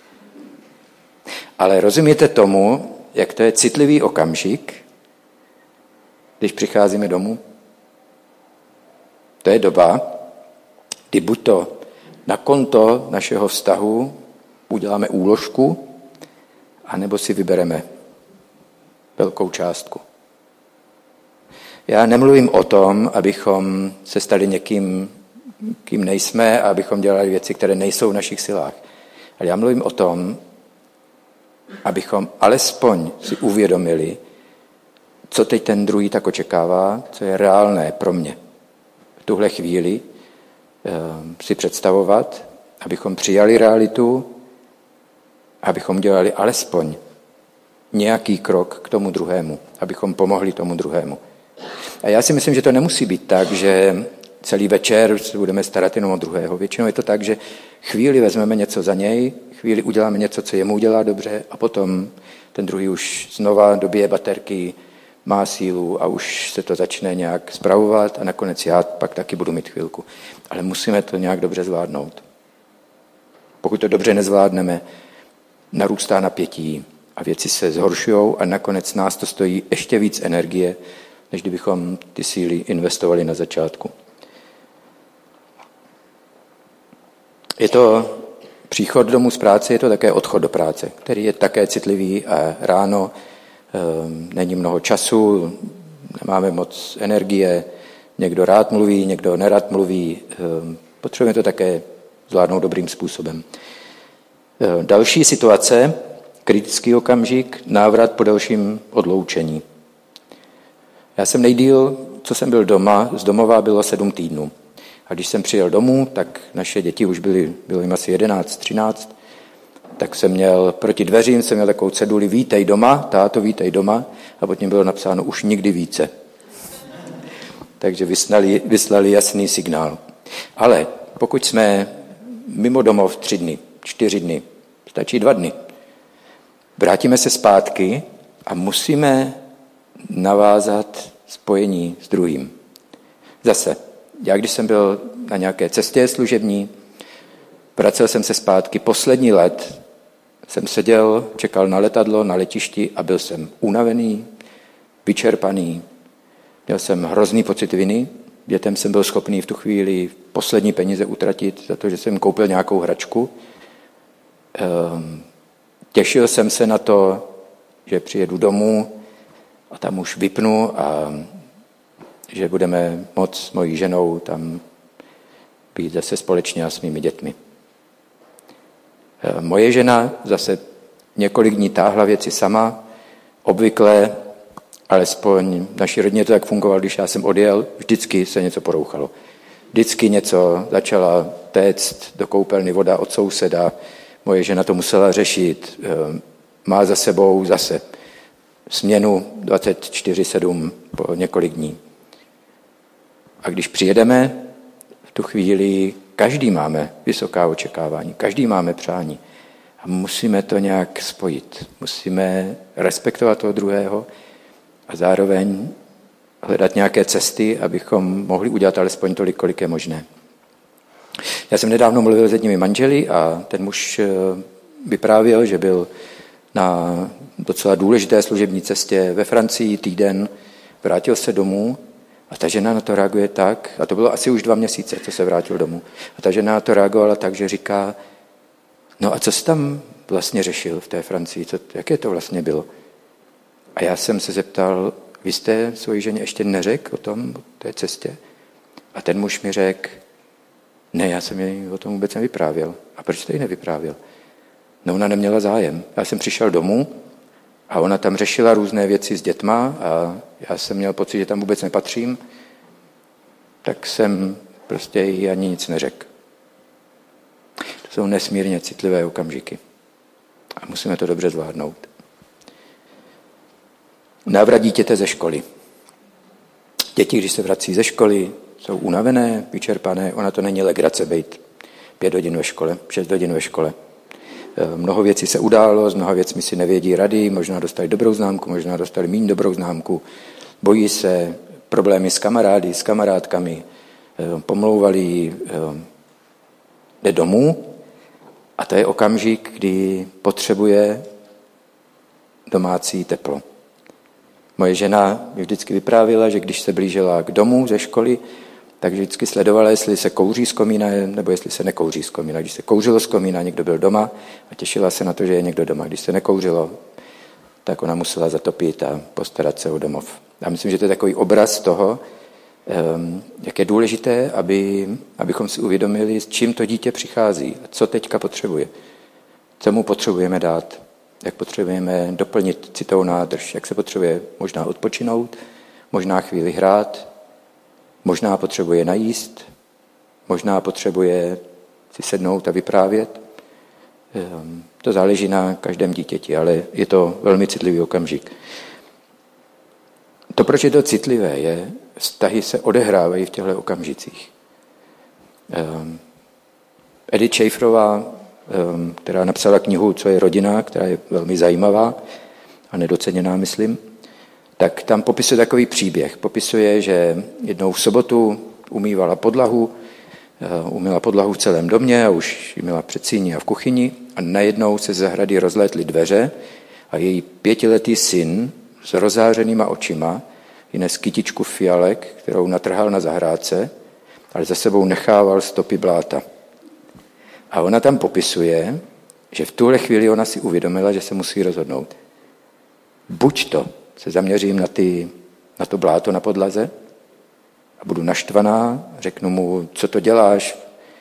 Ale rozumíte tomu, jak to je citlivý okamžik, když přicházíme domů? To je doba, kdy buď to na konto našeho vztahu uděláme úložku, anebo si vybereme velkou částku. Já nemluvím o tom, abychom se stali někým, kým nejsme, a abychom dělali věci, které nejsou v našich silách. Ale já mluvím o tom, abychom alespoň si uvědomili, co teď ten druhý tak očekává, co je reálné pro mě. V tuhle chvíli si představovat, abychom přijali realitu, abychom dělali alespoň nějaký krok k tomu druhému, abychom pomohli tomu druhému. A já si myslím, že to nemusí být tak, že celý večer se budeme starat jenom o druhého. Většinou je to tak, že chvíli vezmeme něco za něj, chvíli uděláme něco, co jemu udělá dobře, a potom ten druhý už znova dobije baterky, má sílu a už se to začne nějak spravovat a nakonec já pak taky budu mít chvilku. Ale musíme to nějak dobře zvládnout. Pokud to dobře nezvládneme, narůstá napětí a věci se zhoršují a nakonec nás to stojí ještě víc energie, než kdybychom ty síly investovali na začátku. Je to příchod domů z práce, je to také odchod do práce, který je také citlivý a ráno není mnoho času, nemáme moc energie, někdo rád mluví, někdo nerad mluví, potřebujeme to také zvládnout dobrým způsobem. Další situace, kritický okamžik, návrat po delším odloučení. Já jsem nejdýl, co jsem byl doma, z domova bylo 7 týdnů. A když jsem přijel domů, tak naše děti už bylo jim asi 11, 13, tak jsem měl proti dveřím, jsem měl takovou ceduli vítej doma, táto vítej doma, a pod tím bylo napsáno už nikdy více. Takže vyslali jasný signál. Ale pokud jsme mimo domov 3 dny, 4 dny, stačí 2 dny, vrátíme se zpátky a musíme navázat spojení s druhým. Zase, já když jsem byl na nějaké cestě služební, vracel jsem se zpátky, poslední let jsem seděl, čekal na letadlo, na letišti a byl jsem unavený, vyčerpaný, měl jsem hrozný pocit viny, dětem jsem byl schopný v tu chvíli poslední peníze utratit za to, že jsem koupil nějakou hračku. Těšil jsem se na to, že přijedu domů a tam už vypnu a že budeme moct s mojí ženou tam být zase společně a s mými dětmi. Moje žena zase několik dní táhla věci sama, obvykle, alespoň v naší rodině to tak fungovalo, když já jsem odjel, vždycky se něco porouchalo. Vždycky něco začala téct do koupelny voda od souseda, moje žena to musela řešit, má za sebou zase směnu 24/7 po několik dní. A když přijedeme, v tu chvíli každý máme vysoká očekávání, každý máme přání. A musíme to nějak spojit. Musíme respektovat toho druhého a zároveň hledat nějaké cesty, abychom mohli udělat alespoň tolik, kolik je možné. Já jsem nedávno mluvil s jedními manželi a ten muž vyprávěl, že byl na docela důležité služební cestě ve Francii týden, vrátil se domů a ta žena na to reaguje tak, a to bylo asi už 2 měsíce, co se vrátil domů, a ta žena na to reagovala tak, že říká, no a co jsi tam vlastně řešil v té Francii, jaké to vlastně bylo? A já jsem se zeptal, vy jste svojí ženě ještě neřekl o té cestě? A ten muž mi řekl, Ne, já jsem jí o tom vůbec nevyprávěl. A proč jste jí nevyprávěl? No, ona neměla zájem. Já jsem přišel domů a ona tam řešila různé věci s dětma a já jsem měl pocit, že tam vůbec nepatřím, tak jsem prostě jí ani nic neřekl. To jsou nesmírně citlivé okamžiky. A musíme to dobře zvládnout. Návrat dítěte ze školy. Děti, když se vrací ze školy, jsou unavené, vyčerpané. Ona to není legrace být 5 hodin ve škole, 6 hodin ve škole. Mnoho věcí se událo, s mnoha věcmi si nevědí rady, možná dostali dobrou známku, možná dostali méně dobrou známku, bojí se, problémy s kamarády, s kamarádkami, pomlouvali, jde domů a to je okamžik, kdy potřebuje domácí teplo. Moje žena mi vždycky vyprávěla, že když se blížila k domu ze školy, tak vždycky sledovala, jestli se kouří z komína, nebo jestli se nekouří z komína. Když se kouřilo z komína, někdo byl doma a těšila se na to, že je někdo doma. Když se nekouřilo, tak ona musela zatopit a postarat se o domov. Já myslím, že to je takový obraz toho, jak je důležité, abychom si uvědomili, s čím to dítě přichází, co teďka potřebuje, co mu potřebujeme dát, jak potřebujeme doplnit citovou nádrž, jak se potřebuje možná odpočinout, možná chvíli hrát, možná potřebuje najíst, možná potřebuje si sednout a vyprávět. To záleží na každém dítěti, ale je to velmi citlivý okamžik. To, proč je to citlivé, je, vztahy se odehrávají v těchto okamžicích. Edith Schaeferová, která napsala knihu Co je rodina, která je velmi zajímavá a nedoceněná, myslím, tak tam popisuje takový příběh. Popisuje, že jednou v sobotu umývala podlahu v celém domě a už ji měla před síní a v kuchyni a najednou se z zahrady rozlétly dveře a její 5letý syn s rozářenýma očima ji nes kytičku fialek, kterou natrhal na zahrádce, ale za sebou nechával stopy bláta. A ona tam popisuje, že v tuhle chvíli ona si uvědomila, že se musí rozhodnout. Buď to se zaměřím na to bláto na podlaze a budu naštvaná, řeknu mu, co to děláš,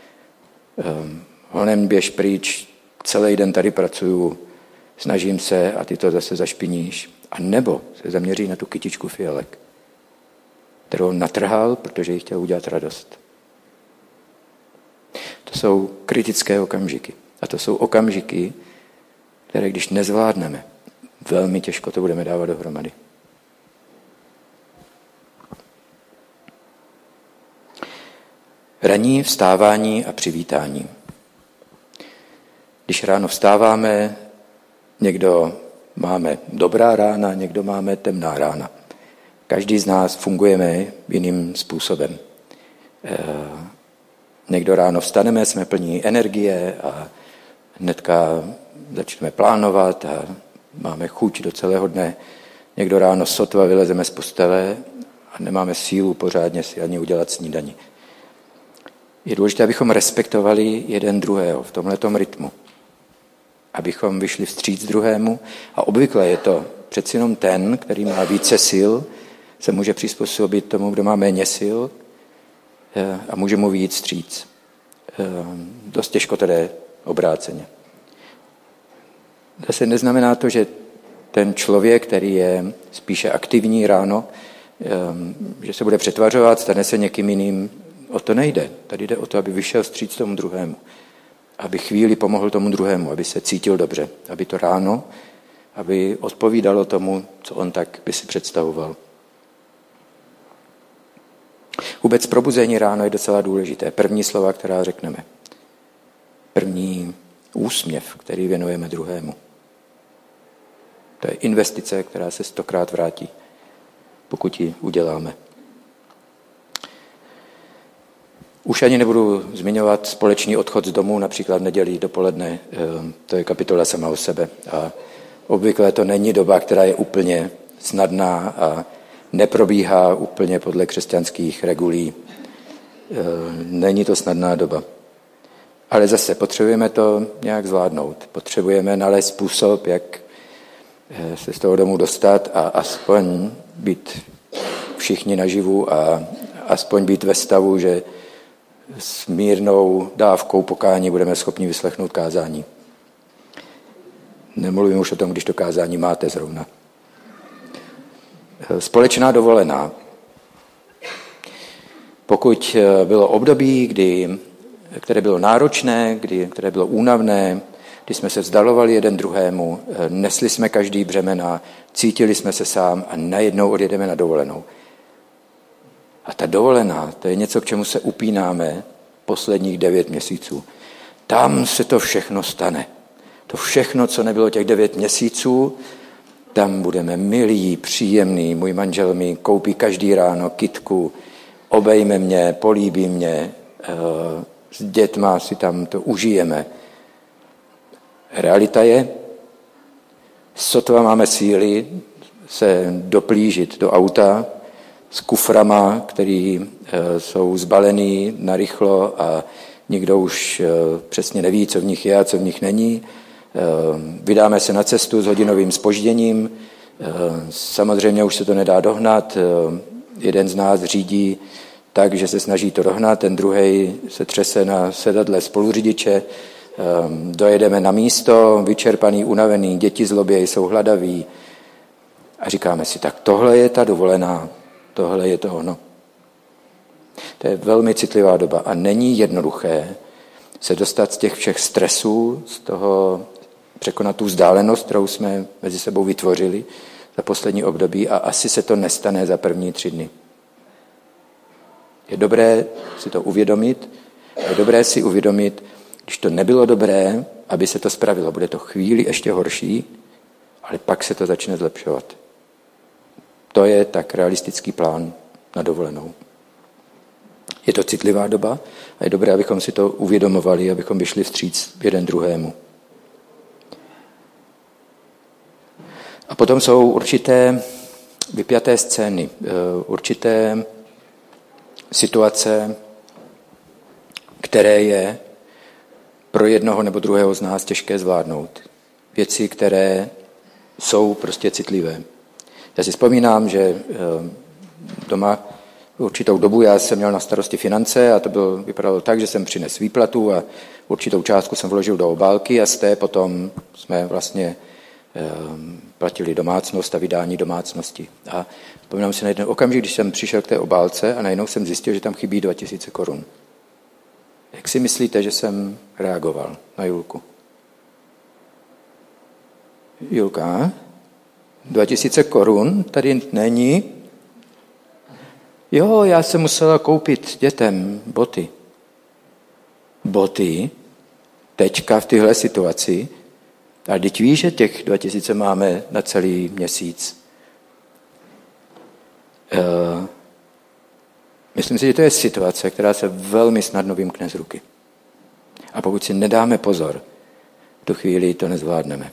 honem běž pryč, celý den tady pracuju, snažím se a ty to zase zašpiníš. A nebo se zaměří na tu kytičku fialek, kterou natrhal, protože jí chtěl udělat radost. To jsou kritické okamžiky. A to jsou okamžiky, které když nezvládneme, velmi těžko to budeme dávat dohromady. Ranní vstávání a přivítání. Když ráno vstáváme, někdo máme dobrá rána, někdo máme temná rána. Každý z nás fungujeme jiným způsobem. Někdo ráno vstaneme, jsme plní energie a hnedka začneme plánovat a máme chuť do celého dne. Někdo ráno sotva vylezeme z postele a nemáme sílu pořádně si ani udělat snídani. Je důležité, abychom respektovali jeden druhého v tomhletom rytmu. Abychom vyšli vstříc druhému a obvykle je to přeci jenom ten, který má více sil, se může přizpůsobit tomu, kdo má méně sil a může mu vyjít vstříc. Dost těžko to jde obráceně. Zase neznamená to, že ten člověk, který je spíše aktivní ráno, že se bude přetvařovat, stane se někým jiným. O to nejde. Tady jde o to, aby vyšel vstříc tomu druhému. Aby chvíli pomohl tomu druhému, aby se cítil dobře. Aby to ráno, aby odpovídalo tomu, co on tak by si představoval. Vůbec probuzení ráno je docela důležité. První slova, která řekneme. První úsměv, který věnujeme druhému. To je investice, která se 100krát vrátí, pokud ji uděláme. Už ani nebudu zmiňovat společný odchod z domu, například v neděli dopoledne, to je kapitola sama o sebe. A obvykle to není doba, která je úplně snadná a neprobíhá úplně podle křesťanských regulí. Není to snadná doba. Ale zase potřebujeme to nějak zvládnout. Potřebujeme nalézt způsob, jak se z toho domu dostat a aspoň být všichni naživu a aspoň být ve stavu, že s mírnou dávkou pokání budeme schopni vyslechnout kázání. Nemluvím už o tom, když to kázání máte zrovna. Společná dovolená. Pokud bylo období, které bylo náročné, které bylo únavné, kdy jsme se vzdalovali jeden druhému, nesli jsme každý břemena, cítili jsme se sám a najednou odjedeme na dovolenou. A ta dovolená, to je něco, k čemu se upínáme posledních 9 měsíců. Tam se to všechno stane. To všechno, co nebylo těch 9 měsíců, tam budeme milí, příjemný. Můj manžel mi koupí každý ráno kytku, obejme mě, políbí mě, s dětma si tam to užijeme. Realita je, sotva máme síly se doplížit do auta s kuframa, který jsou zbalený narychlo a nikdo už přesně neví, co v nich je a co v nich není. Vydáme se na cestu s hodinovým zpožděním. Samozřejmě už se to nedá dohnat. Jeden z nás řídí tak, že se snaží to dohnat, ten druhej se třese na sedadle spoluřidiče. Dojedeme na místo, vyčerpaný, unavený, děti zlobějí, jsou hladaví. A říkáme si, tak tohle je ta dovolená, tohle je to ono. To je velmi citlivá doba a není jednoduché se dostat z těch všech stresů, z toho překonat tu vzdálenost, kterou jsme mezi sebou vytvořili za poslední období a asi se to nestane za první 3 dny. Je dobré si to uvědomit, je dobré si uvědomit, když to nebylo dobré, aby se to spravilo. Bude to chvíli ještě horší, ale pak se to začne zlepšovat. To je tak realistický plán na dovolenou. Je to citlivá doba a je dobré, abychom si to uvědomovali, abychom vyšli vstříc jeden druhému. A potom jsou určité vypjaté scény, určité situace, které je pro jednoho nebo druhého z nás těžké zvládnout. Věci, které jsou prostě citlivé. Já si vzpomínám, že doma určitou dobu já jsem měl na starosti finance a to vypadalo tak, že jsem přinesl výplatu a určitou částku jsem vložil do obálky a z té potom jsme vlastně platili domácnost a vydání domácnosti. A vzpomínám si na jeden okamžik, když jsem přišel k té obálce a najednou jsem zjistil, že tam chybí 2000 korun. Jak si myslíte, že jsem reagoval na Julku? Julka, 2000 korun tady není. Jo, já jsem musela koupit dětem boty. Boty? Teďka v téhle situaci? A teď víš, že těch 2000 máme na celý měsíc. Myslím si, že to je situace, která se velmi snadno vymkne z ruky. A pokud si nedáme pozor, v tu chvíli to nezvládneme.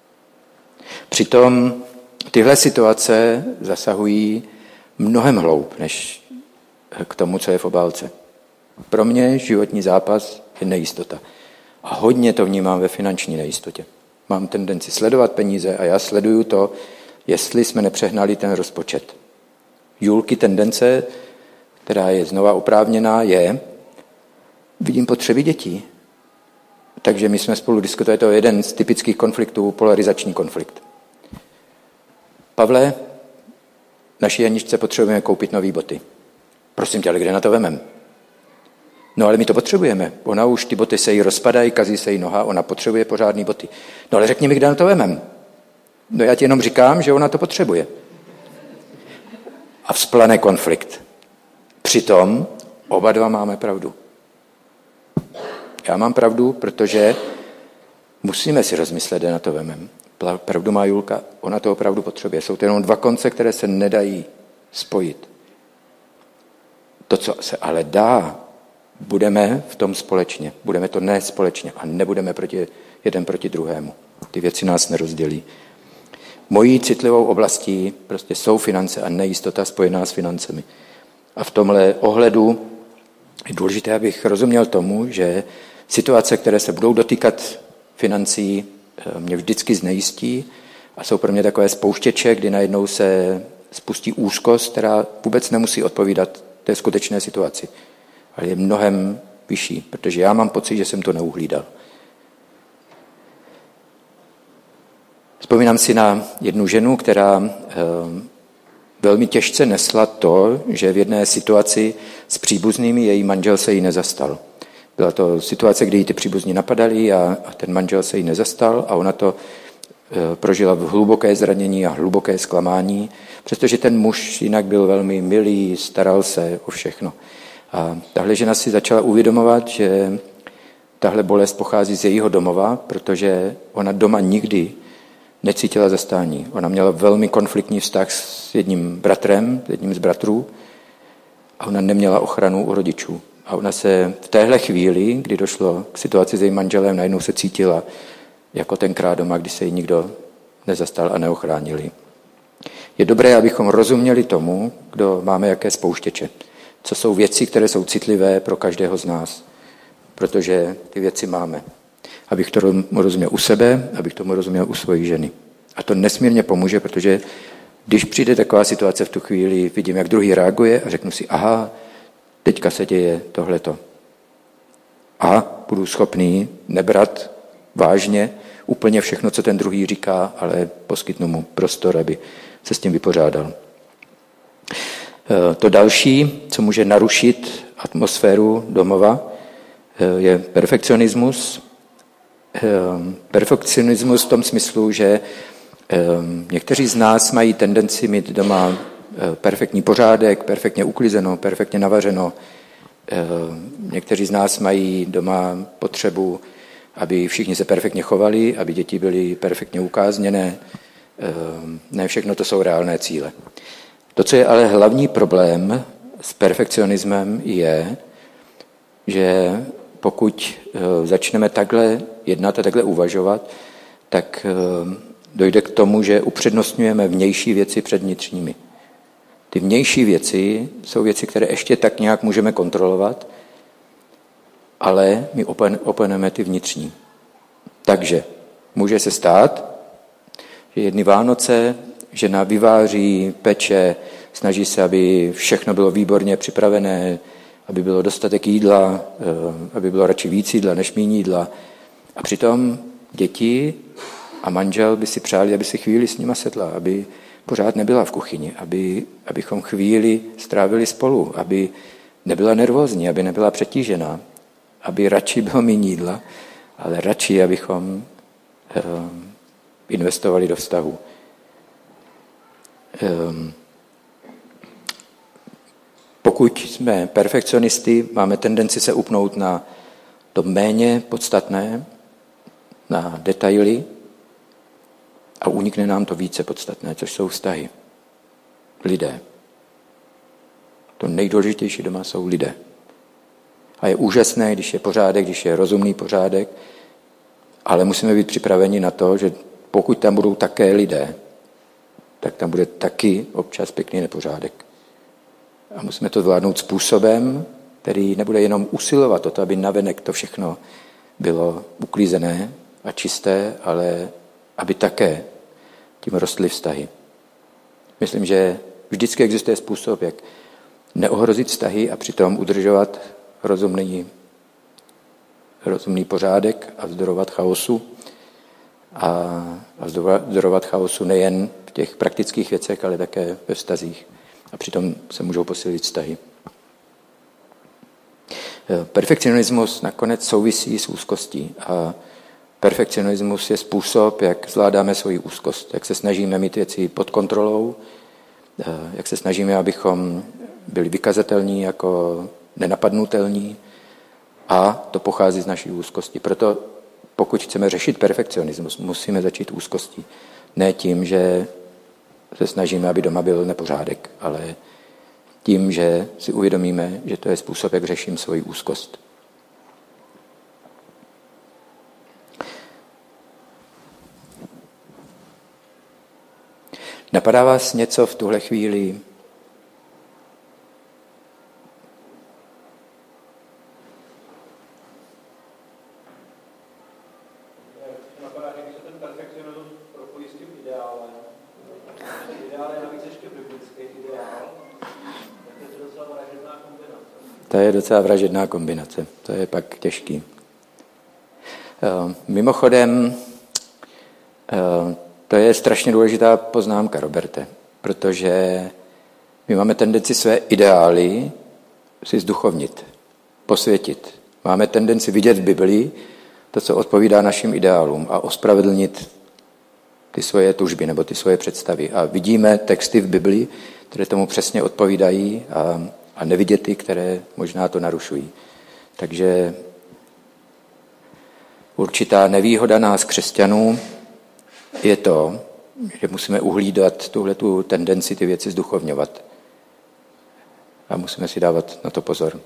Přitom tyhle situace zasahují mnohem hloub, než k tomu, co je v obálce. Pro mě životní zápas je nejistota. A hodně to vnímám ve finanční nejistotě. Mám tendenci sledovat peníze a já sleduju to, jestli jsme nepřehnali ten rozpočet. Julky tendence, která je znova oprávněná, je, vidím potřeby dětí. Takže my jsme spolu diskutovali, to je jeden z typických konfliktů, polarizační konflikt. Pavle, naší Janičce potřebujeme koupit nový boty. Prosím tě, ale kde na to vemem? No ale my to potřebujeme. Ona už ty boty se jí rozpadají, kazí se jí noha, ona potřebuje pořádný boty. No ale řekni mi, kde na to vemem? No já ti jenom říkám, že ona to potřebuje. A vzplane konflikt. Přitom oba dva máme pravdu. Já mám pravdu, protože musíme si rozmyslet, kde na to vemem. Pravdu má Julka, ona to opravdu potřebuje. Jsou to jenom 2 konce, které se nedají spojit. To, co se ale dá, budeme v tom společně. Budeme to nést společně a nebudeme jeden proti druhému. Ty věci nás nerozdělí. Mojí citlivou oblastí prostě jsou finance a nejistota spojená s financemi. A v tomhle ohledu je důležité, abych rozuměl tomu, že situace, které se budou dotýkat financí, mě vždycky znejistí a jsou pro mě takové spouštěče, kdy najednou se spustí úzkost, která vůbec nemusí odpovídat té skutečné situaci. ale je mnohem vyšší, protože já mám pocit, že jsem to neuhlídal. Vzpomínám si na jednu ženu, která velmi těžce nesla to, že v jedné situaci s příbuznými její manžel se jí nezastal. Byla to situace, kdy jí ty příbuzní napadali a ten manžel se jí nezastal a ona to prožila v hluboké zranění a hluboké zklamání, přestože ten muž jinak byl velmi milý, staral se o všechno. A tahle žena si začala uvědomovat, že tahle bolest pochází z jejího domova, protože ona doma nikdy necítila zastání. Ona měla velmi konfliktní vztah s jedním bratrem, jedním z bratrů, a ona neměla ochranu u rodičů. A ona se v téhle chvíli, kdy došlo k situaci s jejím manželem, najednou se cítila jako tenkrát doma, kdy se jí nikdo nezastal a neochránil. Je dobré, abychom rozuměli tomu, kdo máme jaké spouštěče. Co jsou věci, které jsou citlivé pro každého z nás. Protože ty věci máme. Abych to rozuměl u sebe, abych tomu rozuměl u svojí ženy. A to nesmírně pomůže, protože když přijde taková situace v tu chvíli, vidím, jak druhý reaguje a řeknu si, aha, teďka se děje tohleto. A budu schopný nebrat vážně úplně všechno, co ten druhý říká, ale poskytnu mu prostor, aby se s tím vypořádal. To další, co může narušit atmosféru domova, je perfekcionismus. Perfekcionismus v tom smyslu, že někteří z nás mají tendenci mít doma perfektní pořádek, perfektně uklizeno, perfektně navařeno. Někteří z nás mají doma potřebu, aby všichni se perfektně chovali, aby děti byly perfektně ukázněné. Ne všechno to jsou reálné cíle. To, co je ale hlavní problém s perfekcionismem, je, že pokud začneme takhle jednat a takhle uvažovat, tak dojde k tomu, že upřednostňujeme vnější věci před vnitřními. Ty vnější věci jsou věci, které ještě tak nějak můžeme kontrolovat, ale my opomeneme ty vnitřní. Takže může se stát, že jedny Vánoce žena vyváří, peče, snaží se, aby všechno bylo výborně připravené, aby bylo dostatek jídla, aby bylo radši víc jídla než méně jídla. A přitom děti a manžel by si přáli, aby si chvíli s nima sedla, aby pořád nebyla v kuchyni, abychom chvíli strávili spolu, aby nebyla nervózní, aby nebyla přetížená, aby radši bylo méně jídla, ale radši, abychom investovali do vztahu. Pokud jsme perfekcionisty, máme tendenci se upnout na to méně podstatné, na detaily a unikne nám to více podstatné, což jsou vztahy. Lidé. To nejdůležitější doma jsou lidé. A je úžasné, když je pořádek, když je rozumný pořádek, ale musíme být připraveni na to, že pokud tam budou také lidé, tak tam bude taky občas pěkný nepořádek. A musíme to zvládnout způsobem, který nebude jenom usilovat o to, aby navenek to všechno bylo uklízené a čisté, ale aby také tím rostly vztahy. Myslím, že vždycky existuje způsob, jak neohrozit vztahy a přitom udržovat rozumný pořádek a vzdorovat chaosu. A vzdorovat chaosu nejen v těch praktických věcech, ale také ve vztazích. A přitom se můžou posílit vztahy. Perfekcionismus nakonec souvisí s úzkostí. A perfekcionismus je způsob, jak zvládáme svoji úzkost, jak se snažíme mít věci pod kontrolou, jak se snažíme, abychom byli vykazatelní jako nenapadnutelní, a to pochází z naší úzkosti. Proto pokud chceme řešit perfekcionismus, musíme začít úzkostí. Ne tím, že se snažíme, aby doma byl nepořádek, ale tím, že si uvědomíme, že to je způsob, jak řeším svoji úzkost. Napadá vás něco v tuhle chvíli? Napadá, že když se ten perfekcionismus propojí s tím ideálem, ideál je navíc ještě biblický ideál, tak je to docela vražedná kombinace. To je docela vražedná kombinace. To je pak těžký. Mimochodem, to je strašně důležitá poznámka, Roberte, protože my máme tendenci své ideály si zduchovnit, posvětit. Máme tendenci vidět v Biblii to, co odpovídá našim ideálům a ospravedlnit ty svoje tužby nebo ty svoje představy. A vidíme texty v Biblii, které tomu přesně odpovídají a nevidět ty, které možná to narušují. Takže určitá nevýhoda nás křesťanů je to, že musíme uhlídat tuhletu tendenci ty věci zduchovňovat. A musíme si dávat na to pozor.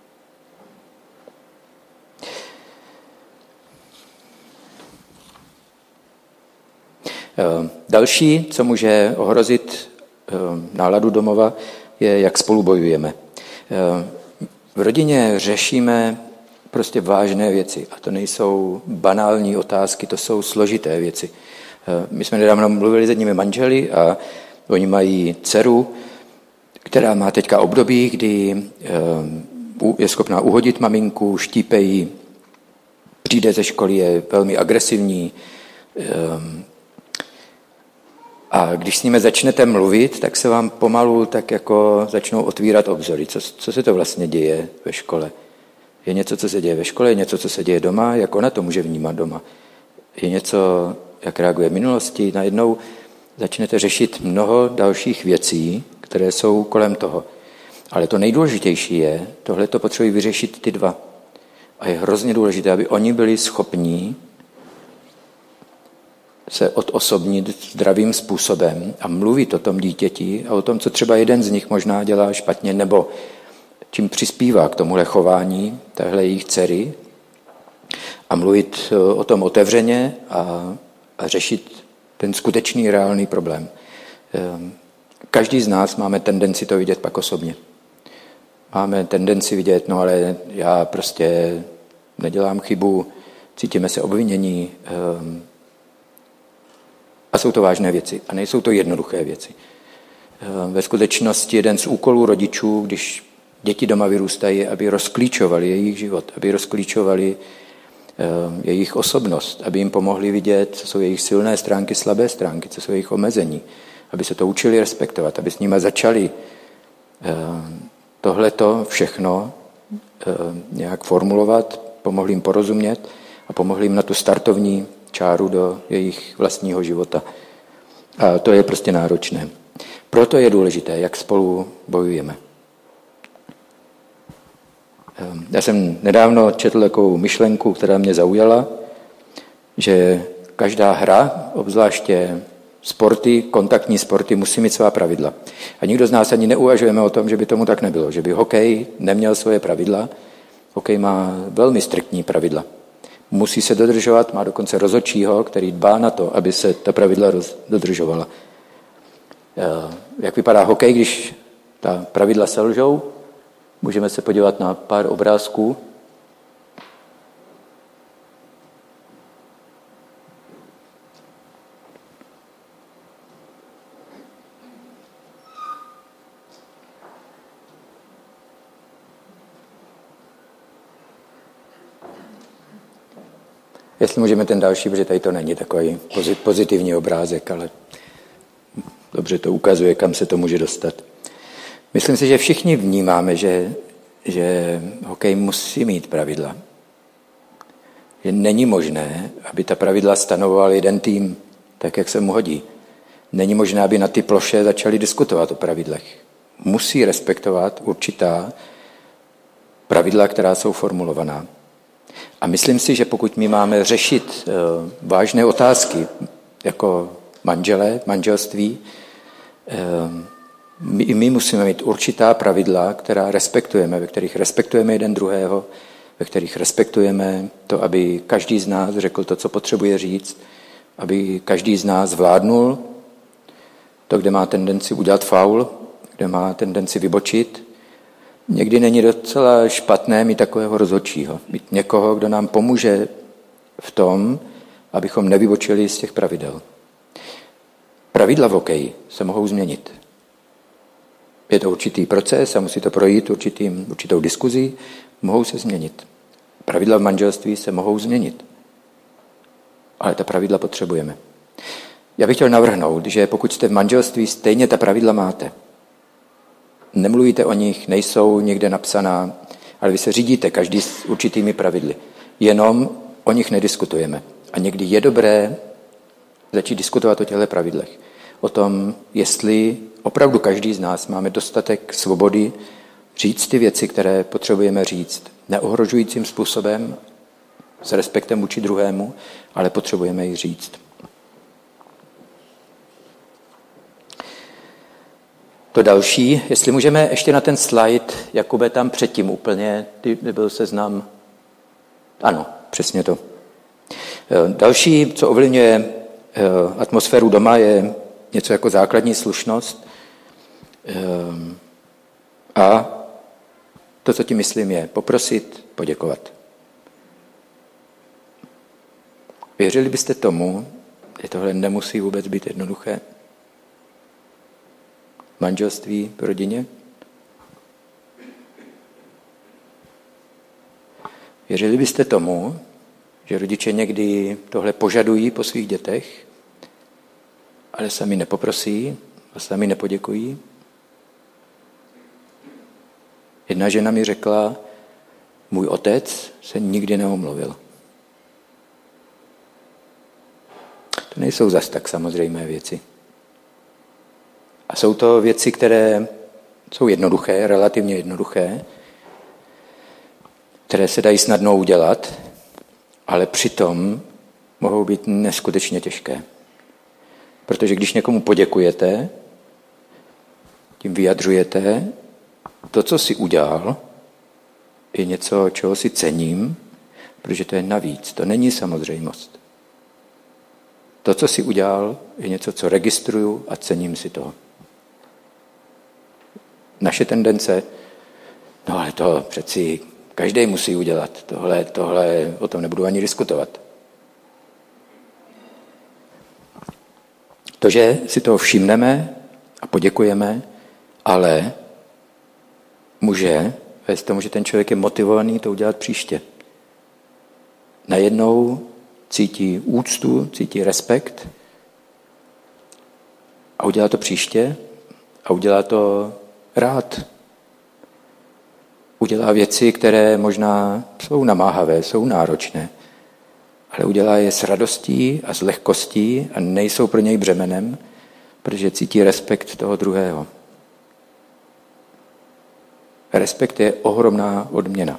Další, co může ohrozit náladu domova, je, jak spolu bojujeme. V rodině řešíme prostě vážné věci a to nejsou banální otázky, to jsou složité věci. My jsme nedávno mluvili s jedními manželi a oni mají dceru, která má teďka období, kdy je schopná uhodit maminku, štípe jí, přijde ze školy, je velmi agresivní. A když s nimi začnete mluvit, tak se vám pomalu tak jako začnou otvírat obzory. Co se to vlastně děje ve škole? Je něco, co se děje ve škole, je něco, co se děje doma, jak ona to může vnímat doma. Je něco, jak reaguje v minulosti. Najednou začnete řešit mnoho dalších věcí, které jsou kolem toho. Ale to nejdůležitější je, tohle to potřebují vyřešit ty dva. A je hrozně důležité, aby oni byli schopní se odosobnit zdravým způsobem a mluvit o tom dítěti a o tom, co třeba jeden z nich možná dělá špatně, nebo čím přispívá k tomuhle chování téhle jejich dcery a mluvit o tom otevřeně a řešit ten skutečný reálný problém. Každý z nás máme tendenci to vidět pak osobně. Máme tendenci vidět, no ale já prostě nedělám chybu, cítíme se obvinění, a jsou to vážné věci. A nejsou to jednoduché věci. Ve skutečnosti jeden z úkolů rodičů, když děti doma vyrůstají, aby rozklíčovali jejich život, aby rozklíčovali jejich osobnost, aby jim pomohli vidět, co jsou jejich silné stránky, slabé stránky, co jsou jejich omezení, aby se to učili respektovat, aby s nimi začali tohleto všechno nějak formulovat, pomohli jim porozumět a pomohli jim na tu startovní čáru do jejich vlastního života. A to je prostě náročné. Proto je důležité, jak spolu bojujeme. Já jsem nedávno četl takovou myšlenku, která mě zaujala, že každá hra, obzvláště sporty, kontaktní sporty, musí mít svá pravidla. A nikdo z nás ani neuvažujeme o tom, že by tomu tak nebylo, že by hokej neměl svoje pravidla. Hokej má velmi striktní pravidla. Musí se dodržovat, má dokonce rozhodčího, který dbá na to, aby se ta pravidla dodržovala. Jak vypadá hokej, když ta pravidla selžou? Můžeme se podívat na pár obrázků. Jestli můžeme ten další, protože tady to není takový pozitivní obrázek, ale dobře to ukazuje, kam se to může dostat. Myslím si, že všichni vnímáme, že hokej musí mít pravidla. Že není možné, aby ta pravidla stanovoval jeden tým, tak jak se mu hodí. Není možné, aby na ty ploše začali diskutovat o pravidlech. Musí respektovat určitá pravidla, která jsou formulovaná. A myslím si, že pokud my máme řešit vážné otázky, jako manželství, my musíme mít určitá pravidla, která respektujeme, ve kterých respektujeme jeden druhého, ve kterých respektujeme to, aby každý z nás řekl to, co potřebuje říct, aby každý z nás zvládnul to, kde má tendenci udělat faul, kde má tendenci vybočit. Někdy není docela špatné mít takového rozhodčího, mít někoho, kdo nám pomůže v tom, abychom nevybočili z těch pravidel. Pravidla v hokeji se mohou změnit. je to určitý proces a musí to projít určitou diskuzí, mohou se změnit. Pravidla v manželství se mohou změnit. Ale ta pravidla potřebujeme. Já bych chtěl navrhnout, že pokud jste v manželství, stejně ta pravidla máte. Nemluvíte o nich, nejsou někde napsaná, ale vy se řídíte každý s určitými pravidly. Jenom o nich nediskutujeme. A někdy je dobré začít diskutovat o těchto pravidlech. O tom, jestli opravdu každý z nás máme dostatek svobody říct ty věci, které potřebujeme říct, neohrožujícím způsobem, s respektem vůči druhému, ale potřebujeme ji říct. To další, jestli můžeme ještě na ten slide, Jakube, tam předtím úplně, nebyl seznam. Ano, přesně to. Další, co ovlivňuje atmosféru doma, je něco jako základní slušnost. A to, co tím myslím, je poprosit, poděkovat. Věřili byste tomu, že tohle nemusí vůbec být jednoduché? Manželství v rodině? Věřili byste tomu, že rodiče někdy tohle požadují po svých dětech, ale sami nepoprosí a sami nepoděkují? Jedna žena mi řekla, můj otec se nikdy neomluvil. To nejsou zas tak samozřejmé věci. A jsou to věci, které jsou jednoduché, relativně jednoduché, které se dají snadno udělat, ale přitom mohou být neskutečně těžké. Protože když někomu poděkujete, tím vyjadřujete, to, co si udělal, je něco, čeho si cením, protože to je navíc, to není samozřejmost. To, co si udělal, je něco, co registruju a cením si toho. Naše tendence, no ale to přeci každý musí udělat. Tohle, o tom nebudu ani diskutovat. To, že si toho všimneme a poděkujeme, ale může vést tomu, že ten člověk je motivovaný to udělat příště. Najednou cítí úctu, cítí respekt a udělá to příště a udělá to rád. Udělá věci, které možná jsou namáhavé, jsou náročné, ale udělá je s radostí a s lehkostí a nejsou pro něj břemenem, protože cítí respekt toho druhého. Respekt je ohromná odměna.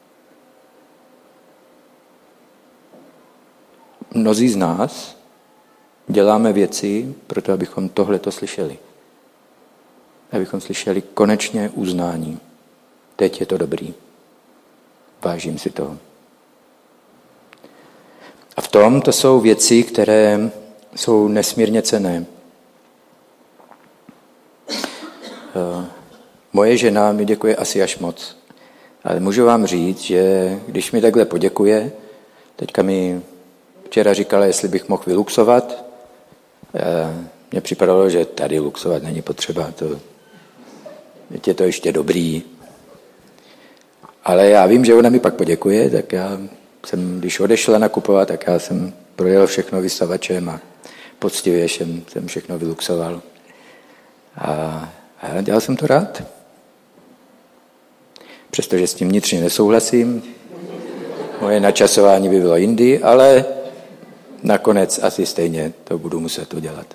Mnozí z nás děláme věci proto, abychom tohleto slyšeli. Abychom slyšeli konečně uznání. Teď je to dobrý. Vážím si toho. A v tom to jsou věci, které jsou nesmírně cenné. Moje žena mi děkuje asi až moc. Ale můžu vám říct, že když mi takhle poděkuje, teďka mi včera říkala, jestli bych mohl vyluxovat. Mně připadalo, že tady luxovat není potřeba. Je to ještě dobrý. Ale já vím, že ona mi pak poděkuje, tak já jsem, když odešla nakupovat, tak já jsem projel všechno vysavačem a poctivě jsem všechno vyluxoval. A dělal jsem to rád. Přestože s tím vnitřně nesouhlasím, moje načasování by bylo jindy, ale nakonec asi stejně to budu muset udělat.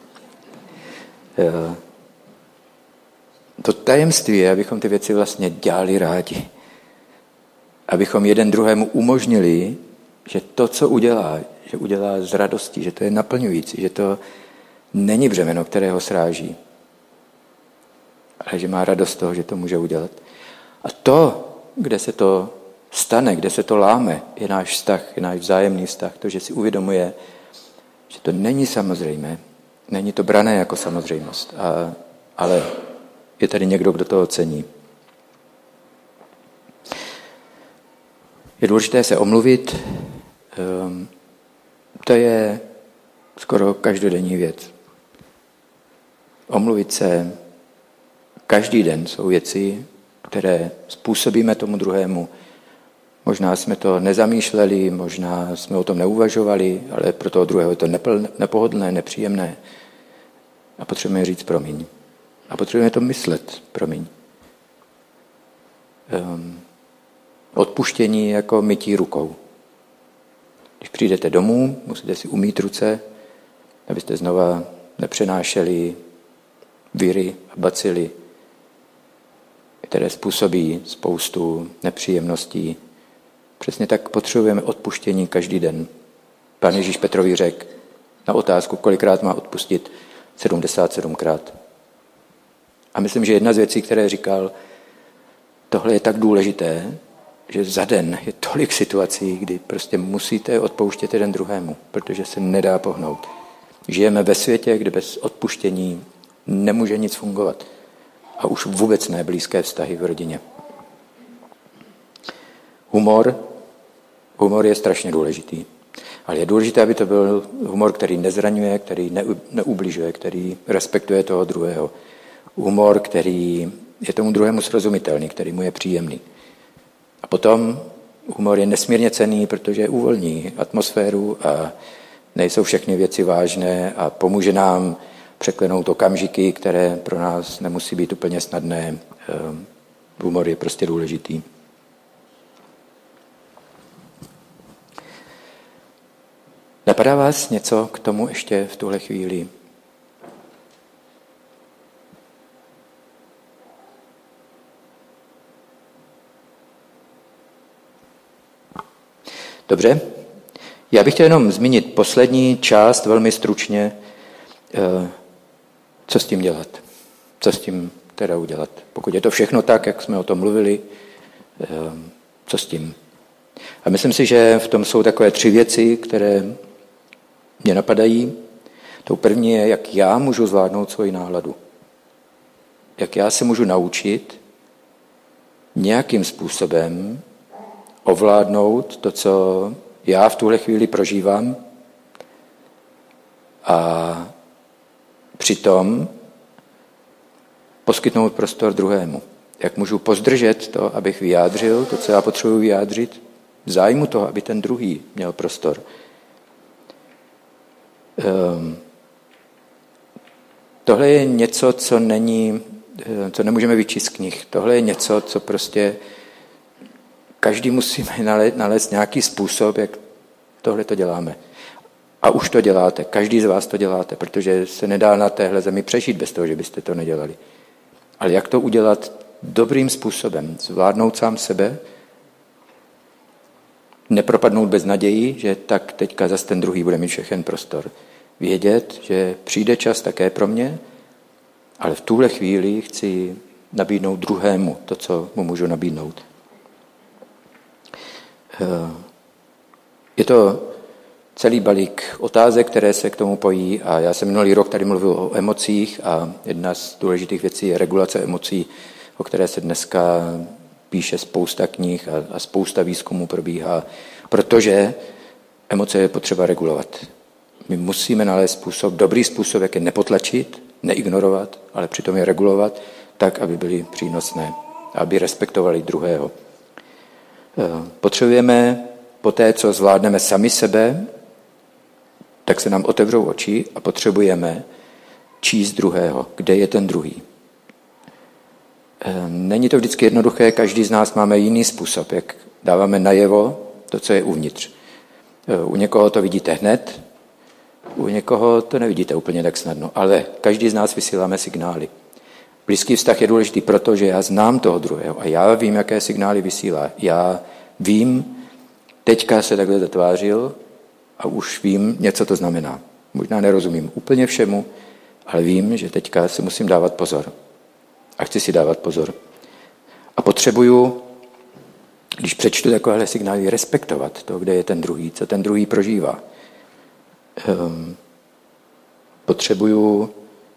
To tajemství je, abychom ty věci vlastně dělali rádi. Abychom jeden druhému umožnili, že to, co udělá, že udělá z radostí, že to je naplňující, že to není břemeno, které ho sráží, ale že má radost z toho, že to může udělat. A to, kde se to stane, kde se to láme, je náš vztah, je náš vzájemný vztah, to, že si uvědomuje, že to není samozřejmé, není to brané jako samozřejmost, ale je tady někdo, kdo to ocení. Je důležité se omluvit, to je skoro každodenní věc. Omluvit se, každý den jsou věci, které způsobíme tomu druhému. Možná jsme to nezamýšleli, možná jsme o tom neuvažovali, ale pro toho druhého je to nepohodlné, nepříjemné. A potřebujeme říct promiň. A potřebujeme to myslet, promiň. Odpuštění jako mytí rukou. Když přijdete domů, musíte si umýt ruce, abyste znova nepřenášeli viry a bacily, které způsobí spoustu nepříjemností. Přesně tak potřebujeme odpuštění každý den. Pán Ježíš Petrovi řekl na otázku, kolikrát má odpustit, 77krát. A myslím, že jedna z věcí, které říkal, tohle je tak důležité, že za den je tolik situací, kdy prostě musíte odpouštět jeden druhému, protože se nedá pohnout. Žijeme ve světě, kde bez odpuštění nemůže nic fungovat. A už vůbec ne blízké vztahy v rodině. Humor je strašně důležitý. Ale je důležité, aby to byl humor, který nezraňuje, který neubližuje, který respektuje toho druhého. Humor, který je tomu druhému srozumitelný, který mu je příjemný. A potom humor je nesmírně cenný, protože uvolní atmosféru a nejsou všechny věci vážné a pomůže nám překlenout okamžiky, které pro nás nemusí být úplně snadné. Humor je prostě důležitý. Napadá vás něco k tomu ještě v tuhle chvíli? Dobře. Já bych chtěl jenom zmínit poslední část velmi stručně, co s tím dělat. Co s tím teda udělat. Pokud je to všechno tak, jak jsme o tom mluvili, co s tím. A myslím si, že v tom jsou takové 3 věci, které mě napadají. Tou první je, jak já můžu zvládnout svoji náladu. Jak já se můžu naučit nějakým způsobem ovládnout to, co já v tuhle chvíli prožívám a přitom poskytnout prostor druhému. Jak můžu pozdržet to, abych vyjádřil to, co já potřebuji vyjádřit, v zájmu toho, aby ten druhý měl prostor. Tohle je něco, co nemůžeme vyčíst z knih. Tohle je něco, co prostě každý musíme nalézt nějaký způsob, jak tohle to děláme. A už to děláte. Každý z vás to děláte, protože se nedá na téhle zemi přežít bez toho, že byste to nedělali. Ale jak to udělat dobrým způsobem? Zvládnout sám sebe, nepropadnout bez naději, že tak teďka zase ten druhý bude mít všechen prostor. Vědět, že přijde čas také pro mě, ale v tuhle chvíli chci nabídnout druhému to, co mu můžu nabídnout. Je to celý balík otázek, které se k tomu pojí a já jsem minulý rok tady mluvil o emocích a jedna z důležitých věcí je regulace emocí, o které se dneska píše spousta knih a spousta výzkumů probíhá, protože emoce je potřeba regulovat. My musíme nalézt dobrý způsob, jak je nepotlačit, neignorovat, ale přitom je regulovat tak, aby byly přínosné, aby respektovali druhého. Potřebujeme po té, co zvládneme sami sebe, tak se nám otevřou oči a potřebujeme číst druhého, kde je ten druhý. Není to vždycky jednoduché, každý z nás máme jiný způsob, jak dáváme najevo to, co je uvnitř. U někoho to vidíte hned, u někoho to nevidíte úplně tak snadno, ale každý z nás vysíláme signály. Blízký vztah je důležitý proto, že já znám toho druhého a já vím, jaké signály vysílá. Já vím, teďka se takhle zatvářil a už vím, něco to znamená. Možná nerozumím úplně všemu, ale vím, že teďka si musím dávat pozor. A chci si dávat pozor. A potřebuju, když přečtu takovéhle signály, respektovat to, kde je ten druhý, co ten druhý prožívá. Potřebuju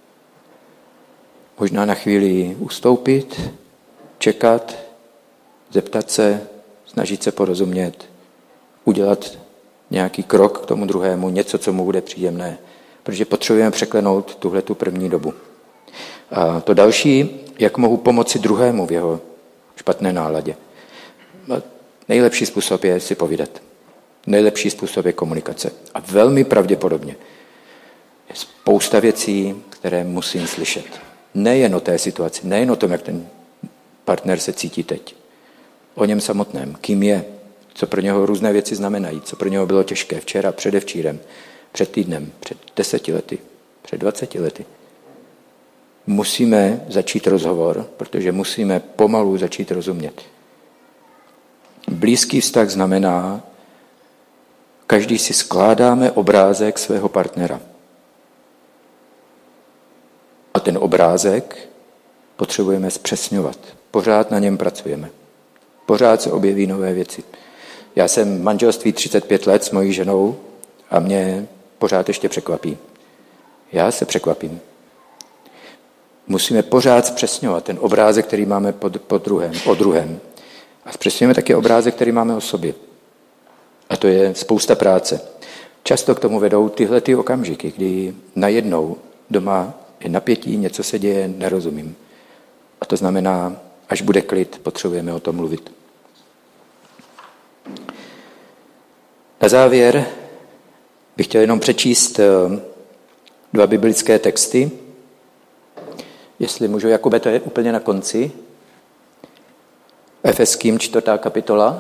možná na chvíli ustoupit, čekat, zeptat se, snažit se porozumět, udělat nějaký krok k tomu druhému, něco, co mu bude příjemné, protože potřebujeme překlenout tuhletu první dobu. A to další, jak mohu pomoci druhému v jeho špatné náladě. Nejlepší způsob je si povídat. Nejlepší způsob je komunikace. A velmi pravděpodobně je spousta věcí, které musím slyšet. Nejen o té situaci, nejen o tom, jak ten partner se cítí teď. O něm samotném, kým je, co pro něho různé věci znamenají, co pro něho bylo těžké včera, předevčírem, před týdnem, před 10 lety, před 20 lety. Musíme začít rozhovor, protože musíme pomalu začít rozumět. Blízký vztah znamená, každý si skládáme obrázek svého partnera. A ten obrázek potřebujeme zpřesňovat. Pořád na něm pracujeme. Pořád se objeví nové věci. Já jsem v manželství 35 let s mojí ženou a mě pořád ještě překvapí. Já se překvapím. Musíme pořád zpřesňovat ten obrázek, který máme o druhém. A zpřesňujeme taky obrázek, který máme o sobě. A to je spousta práce. Často k tomu vedou tyhle ty okamžiky, kdy najednou doma je napětí, něco se děje, nerozumím. A to znamená, až bude klid, potřebujeme o tom mluvit. Na závěr bych chtěl jenom přečíst 2 biblické texty. Jestli můžu, Jakube, to je úplně na konci. Efeským 4. kapitola.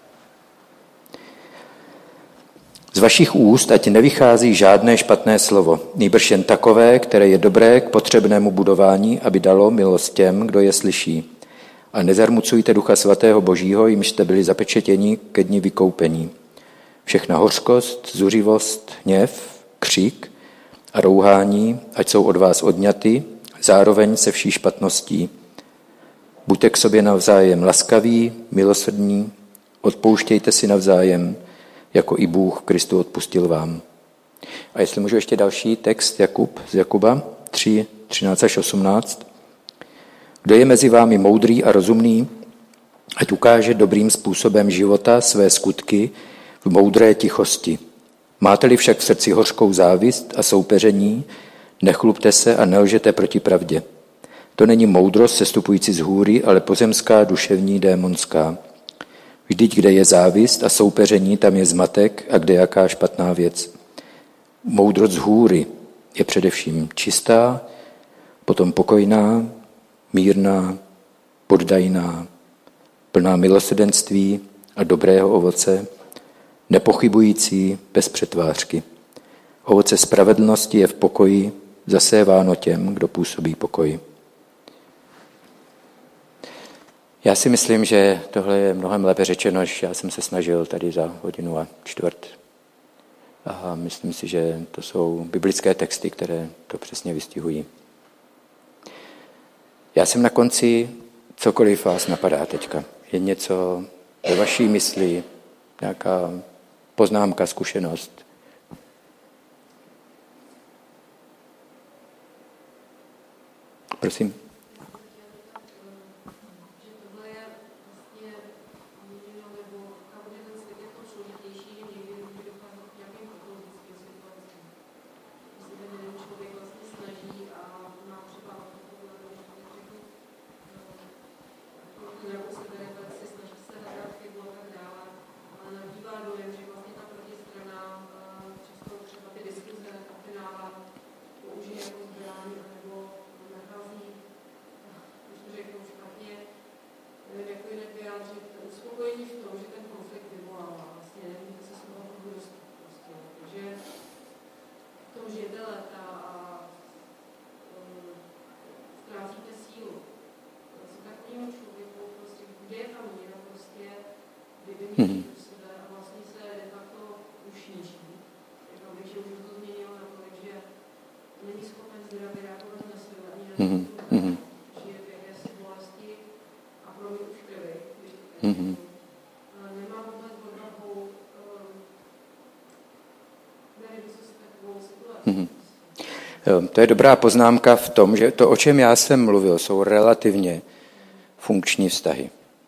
Z vašich úst ať nevychází žádné špatné slovo, nýbrž jen takové, které je dobré k potřebnému budování, aby dalo milost těm, kdo je slyší. A nezarmucujte Ducha Svatého Božího, jimž jste byli zapečetěni ke dni vykoupení. Všechna hořkost, zuřivost, hněv, křik a rouhání, ať jsou od vás odňaty, zároveň se vší špatností. Buďte k sobě navzájem laskaví, milosrdní, odpouštějte si navzájem, jako i Bůh Kristu odpustil vám. A jestli můžu ještě další text z Jakuba 3, 13 až 18. Kdo je mezi vámi moudrý a rozumný, ať ukáže dobrým způsobem života své skutky v moudré tichosti. Máte-li však v srdci hořkou závist a soupeření, nechlubte se a nelžete proti pravdě. To není moudrost sestupující z hůry, ale pozemská, duševní, démonská. Vždyť, kde je závist a soupeření, tam je zmatek a kde jaká špatná věc. Moudrost z hůry je především čistá, potom pokojná, mírná, poddajná, plná milosrdenství a dobrého ovoce, nepochybující bez přetvářky. Ovoce spravedlnosti je v pokoji, zaséváno těm, kdo působí pokoji. Já si myslím, že tohle je mnohem lépe řečeno, než já jsem se snažil tady za 1 hodinu a čtvrt. A myslím si, že to jsou biblické texty, které to přesně vystihují. Já jsem na konci, cokoliv vás napadá teďka. Je něco ve vaší mysli, nějaká poznámka, zkušenost. Prosím. To je dobrá poznámka v tom, že to, o čem já jsem mluvil, jsou relativně funkční vztahy.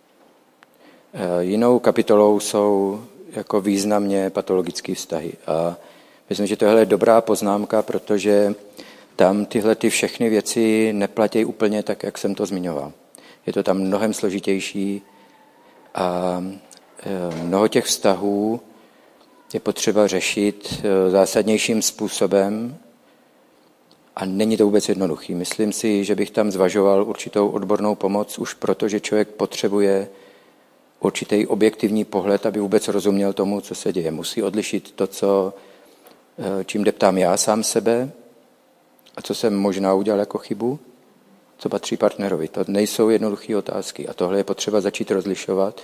Jinou kapitolou jsou jako významně patologické vztahy. A myslím, že tohle je dobrá poznámka, protože tam tyhle ty všechny věci neplatí úplně tak, jak jsem to zmiňoval. Je to tam mnohem složitější a mnoho těch vztahů je potřeba řešit zásadnějším způsobem a není to vůbec jednoduchý. Myslím si, že bych tam zvažoval určitou odbornou pomoc už proto, že člověk potřebuje určitý objektivní pohled, aby vůbec rozuměl tomu, co se děje. Musí odlišit to, čím deptám já sám sebe a co jsem možná udělal jako chybu, co patří partnerovi. To nejsou jednoduché otázky a tohle je potřeba začít rozlišovat.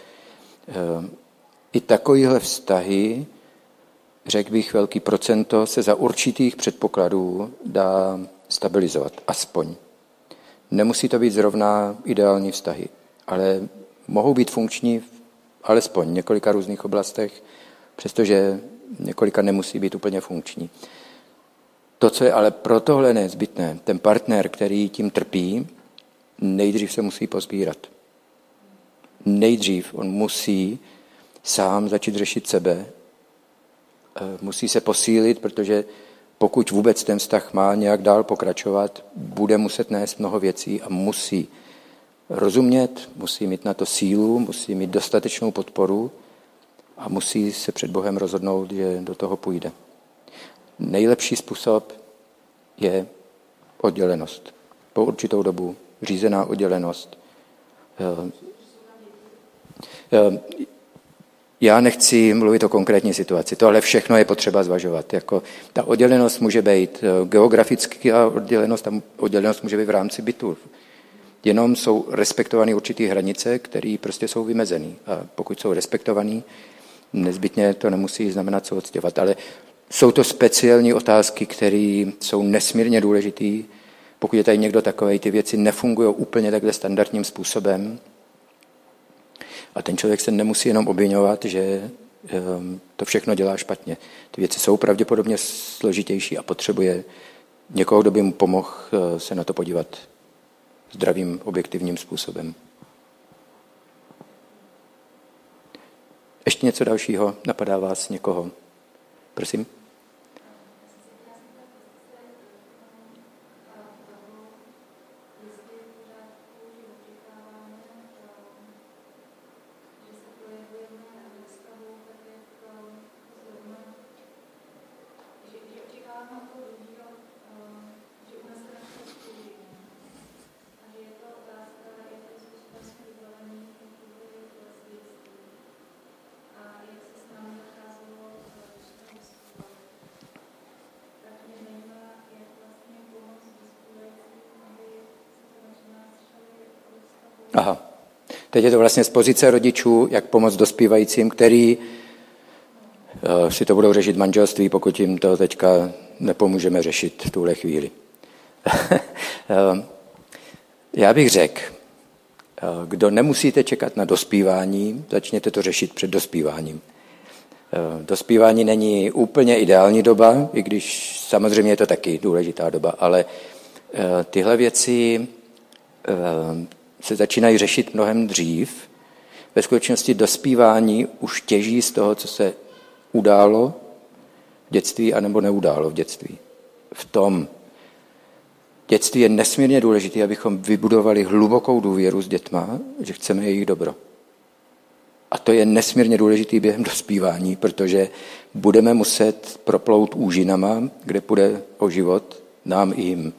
I takovýhle vztahy, řekl bych, velký procento se za určitých předpokladů dá stabilizovat, aspoň. Nemusí to být zrovna ideální vztahy, ale mohou být funkční alespoň v několika různých oblastech, přestože několika nemusí být úplně funkční. To, co je ale pro tohle nezbytné, ten partner, který tím trpí, nejdřív se musí pozbírat. Nejdřív on musí sám začít řešit sebe, musí se posílit, protože pokud vůbec ten vztah má nějak dál pokračovat, bude muset nést mnoho věcí a musí rozumět, musí mít na to sílu, musí mít dostatečnou podporu a musí se před Bohem rozhodnout, že do toho půjde. Nejlepší způsob je oddělenost. Po určitou dobu řízená oddělenost. Já nechci mluvit o konkrétní situaci. Tohle všechno je potřeba zvažovat. Jako ta oddělenost může být geografická oddělenost, ta oddělenost může být v rámci bytu. Jenom jsou respektovány určitý hranice, které prostě jsou vymezené. A pokud jsou respektované, nezbytně to nemusí znamenat se odstěhovat. Ale jsou to speciální otázky, které jsou nesmírně důležité. Pokud je tady někdo takovej, ty věci nefungují úplně takhle standardním způsobem. A ten člověk se nemusí jenom obviňovat, že to všechno dělá špatně. Ty věci jsou pravděpodobně složitější a potřebuje někoho, kdo by mu pomohl se na to podívat zdravým, objektivním způsobem. Ještě něco dalšího? Napadá vás někoho? Prosím. Aha. Teď je to vlastně z pozice rodičů, jak pomoct dospívajícím, který si to budou řešit manželství, pokud jim to teďka nepomůžeme řešit v tuhle chvíli. Já bych řekl, kdo nemusíte čekat na dospívání, začněte to řešit před dospíváním. Dospívání není úplně ideální doba, i když samozřejmě je to taky důležitá doba, ale tyhle věci se začínají řešit mnohem dřív. Ve skutečnosti dospívání už těží z toho, co se událo v dětství anebo neudálo v dětství. V tom dětství je nesmírně důležité, abychom vybudovali hlubokou důvěru s dětma, že chceme jejich dobro. A to je nesmírně důležitý během dospívání, protože budeme muset proplout úžinama, kde půjde o život nám i jim.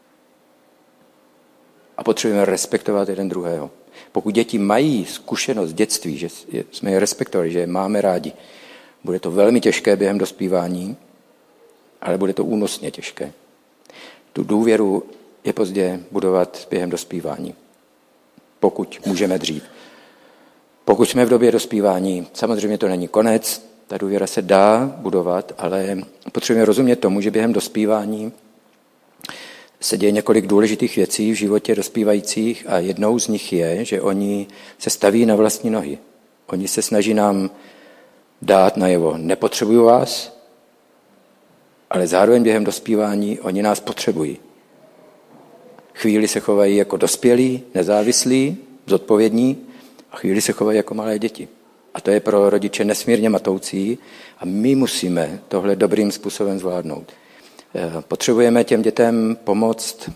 A potřebujeme respektovat jeden druhého. Pokud děti mají zkušenost z dětství, že jsme je respektovali, že je máme rádi, bude to velmi těžké během dospívání, ale bude to únosně těžké. Tu důvěru je pozdě budovat během dospívání, pokud můžeme dřív. Pokud jsme v době dospívání, samozřejmě to není konec, ta důvěra se dá budovat, ale potřebujeme rozumět tomu, že během dospívání se děje několik důležitých věcí v životě dospívajících a jednou z nich je, že oni se staví na vlastní nohy. Oni se snaží nám dát najevo, nepotřebuju vás, ale zároveň během dospívání oni nás potřebují. Chvíli se chovají jako dospělí, nezávislí, zodpovědní a chvíli se chovají jako malé děti. A to je pro rodiče nesmírně matoucí a my musíme tohle dobrým způsobem zvládnout. Potřebujeme těm dětem pomoct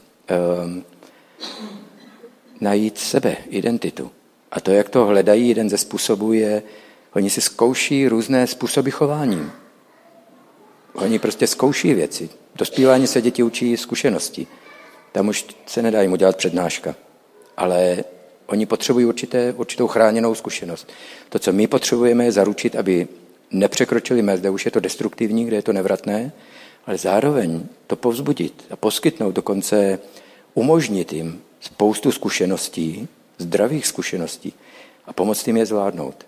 najít sebe, identitu. A to, jak to hledají, jeden ze způsobů je, oni si zkouší různé způsoby chování. Oni prostě zkouší věci. Dospívání se děti učí zkušenosti. Tam už se nedá jim udělat přednáška. Ale oni potřebují určitou chráněnou zkušenost. To, co my potřebujeme, je zaručit, aby nepřekročili mez, kde už je to destruktivní, kde je to nevratné, ale zároveň to povzbudit a poskytnout, dokonce umožnit jim spoustu zkušeností, zdravých zkušeností a pomoct jim je zvládnout.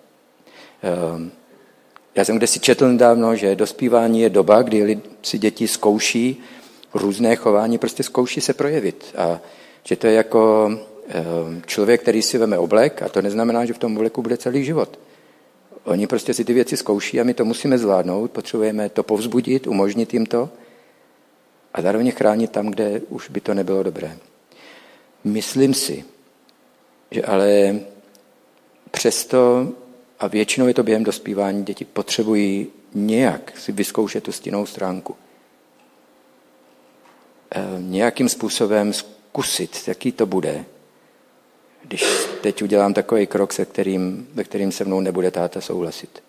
Já jsem kdesi četl nedávno, že dospívání je doba, kdy si děti zkouší různé chování, prostě zkouší se projevit. A že to je jako člověk, který si veme oblek, a to neznamená, že v tom obleku bude celý život. Oni prostě si ty věci zkouší a my to musíme zvládnout, potřebujeme to povzbudit, umožnit jim to a zároveň chránit tam, kde už by to nebylo dobré. Myslím si, že ale přesto, a většinou je to během dospívání, děti potřebují nějak si vyzkoušet tu stinnou stránku. Nějakým způsobem zkusit, jaký to bude, když teď udělám takový krok, ve kterým se mnou nebude táta souhlasit.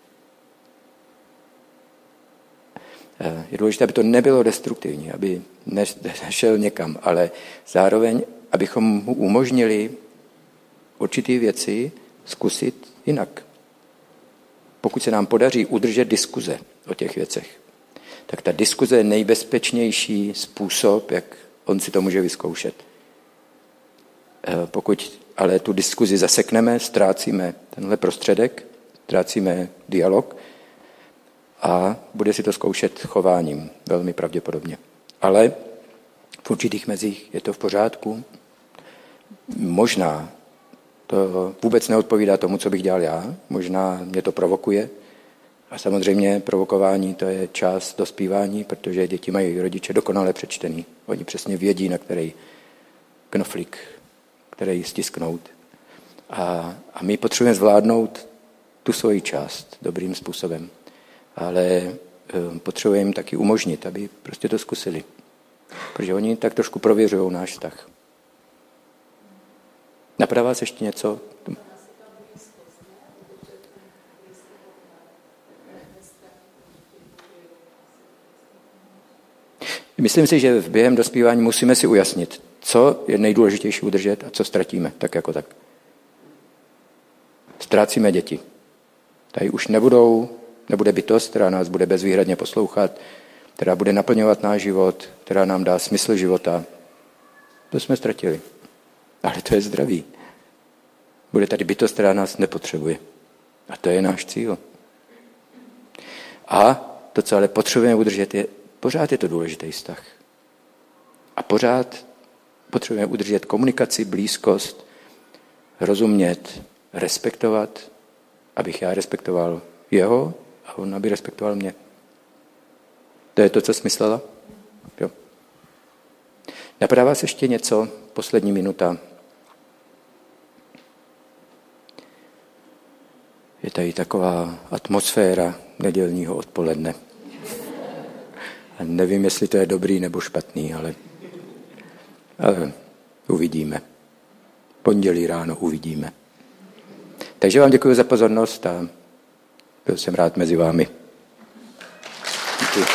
Je důležité, aby to nebylo destruktivní, aby nešel někam, ale zároveň, abychom mu umožnili určité věci zkusit jinak. Pokud se nám podaří udržet diskuze o těch věcech, tak ta diskuze je nejbezpečnější způsob, jak on si to může vyzkoušet. Pokud ale tu diskuzi zasekneme, ztrácíme tenhle prostředek, ztrácíme dialog a bude si to zkoušet chováním, velmi pravděpodobně. Ale v určitých mezích je to v pořádku. Možná to vůbec neodpovídá tomu, co bych dělal já, možná mě to provokuje. A samozřejmě provokování to je část dospívání, protože děti mají rodiče dokonale přečtený. Oni přesně vědí, na který knoflík, který stisknout. A my potřebujeme zvládnout tu svoji část dobrým způsobem. Ale potřebujeme jim taky umožnit, aby prostě to zkusili. Protože oni tak trošku prověřují náš vztah. Napadá vás ještě něco? Myslím si, že v během dospívání musíme si ujasnit, co je nejdůležitější udržet a co ztratíme, tak jako tak. Ztrácíme děti. Tady už nebude bytost, která nás bude bezvýhradně poslouchat, která bude naplňovat náš život, která nám dá smysl života. To jsme ztratili. Ale to je zdraví. Bude tady bytost, která nás nepotřebuje. A to je náš cíl. A to, co ale potřebujeme udržet, pořád je to důležitý vztah. A pořád potřebujeme udržet komunikaci, blízkost, rozumět, respektovat, abych já respektoval jeho a on aby respektoval mě. To je to, co jsi myslela? Jo. Napadá vás ještě něco? Poslední minuta. Je tady taková atmosféra nedělního odpoledne. A nevím, jestli to je dobrý nebo špatný, ale uvidíme. Pondělí ráno uvidíme. Takže vám děkuji za pozornost a byl jsem rád mezi vámi. Děkuji.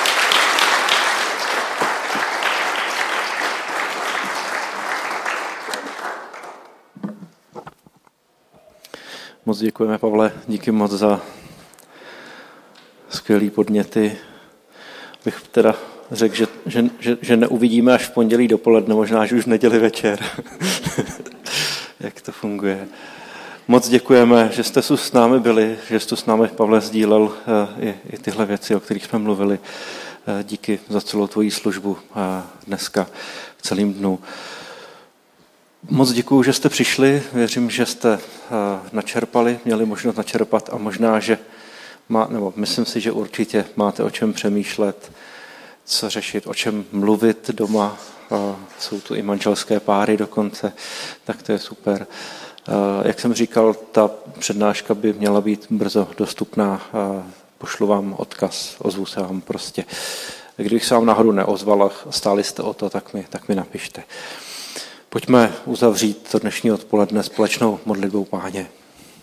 Moc děkujeme, Pavle, díky moc za skvělý podněty. Bych teda řekl, že neuvidíme až v pondělí dopoledne, možná, že už v neděli večer. Jak to funguje. Moc děkujeme, že jste tu s námi byli, že jste s námi, Pavle, sdílel i tyhle věci, o kterých jsme mluvili. Díky za celou tvoji službu dneska v celém dnu. Moc děkuju, že jste přišli. Věřím, že jste načerpali, měli možnost načerpat a možná, že myslím si, že určitě máte o čem přemýšlet, co řešit, o čem mluvit doma. Jsou tu i manželské páry dokonce, tak to je super. Jak jsem říkal, ta přednáška by měla být brzo dostupná. Pošlu vám odkaz, ozvu se vám prostě. Kdybych se vám nahoru neozval a stáli jste o to, tak mi napište. Pojďme uzavřít to dnešní odpoledne společnou modlitbou Páně.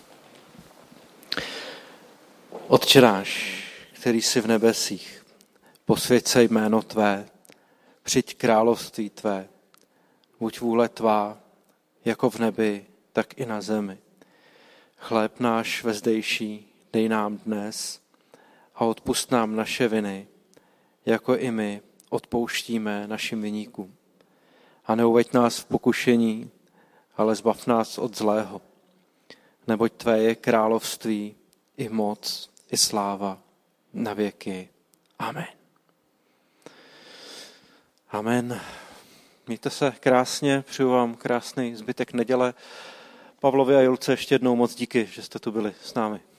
Otče náš, který jsi v nebesích, posvěť se jméno tvé, přijď království tvé, buď vůle tvá, jako v nebi, tak i na zemi. Chléb náš vezdejší dej nám dnes a odpusť nám naše viny, jako i my odpouštíme našim viníkům. A neuveď nás v pokušení, ale zbav nás od zlého. Neboť tvé je království, i moc, i sláva na věky. Amen. Amen. Mějte se krásně, přeju vám krásný zbytek neděle. Pavlovi a Julce ještě jednou moc díky, že jste tu byli s námi.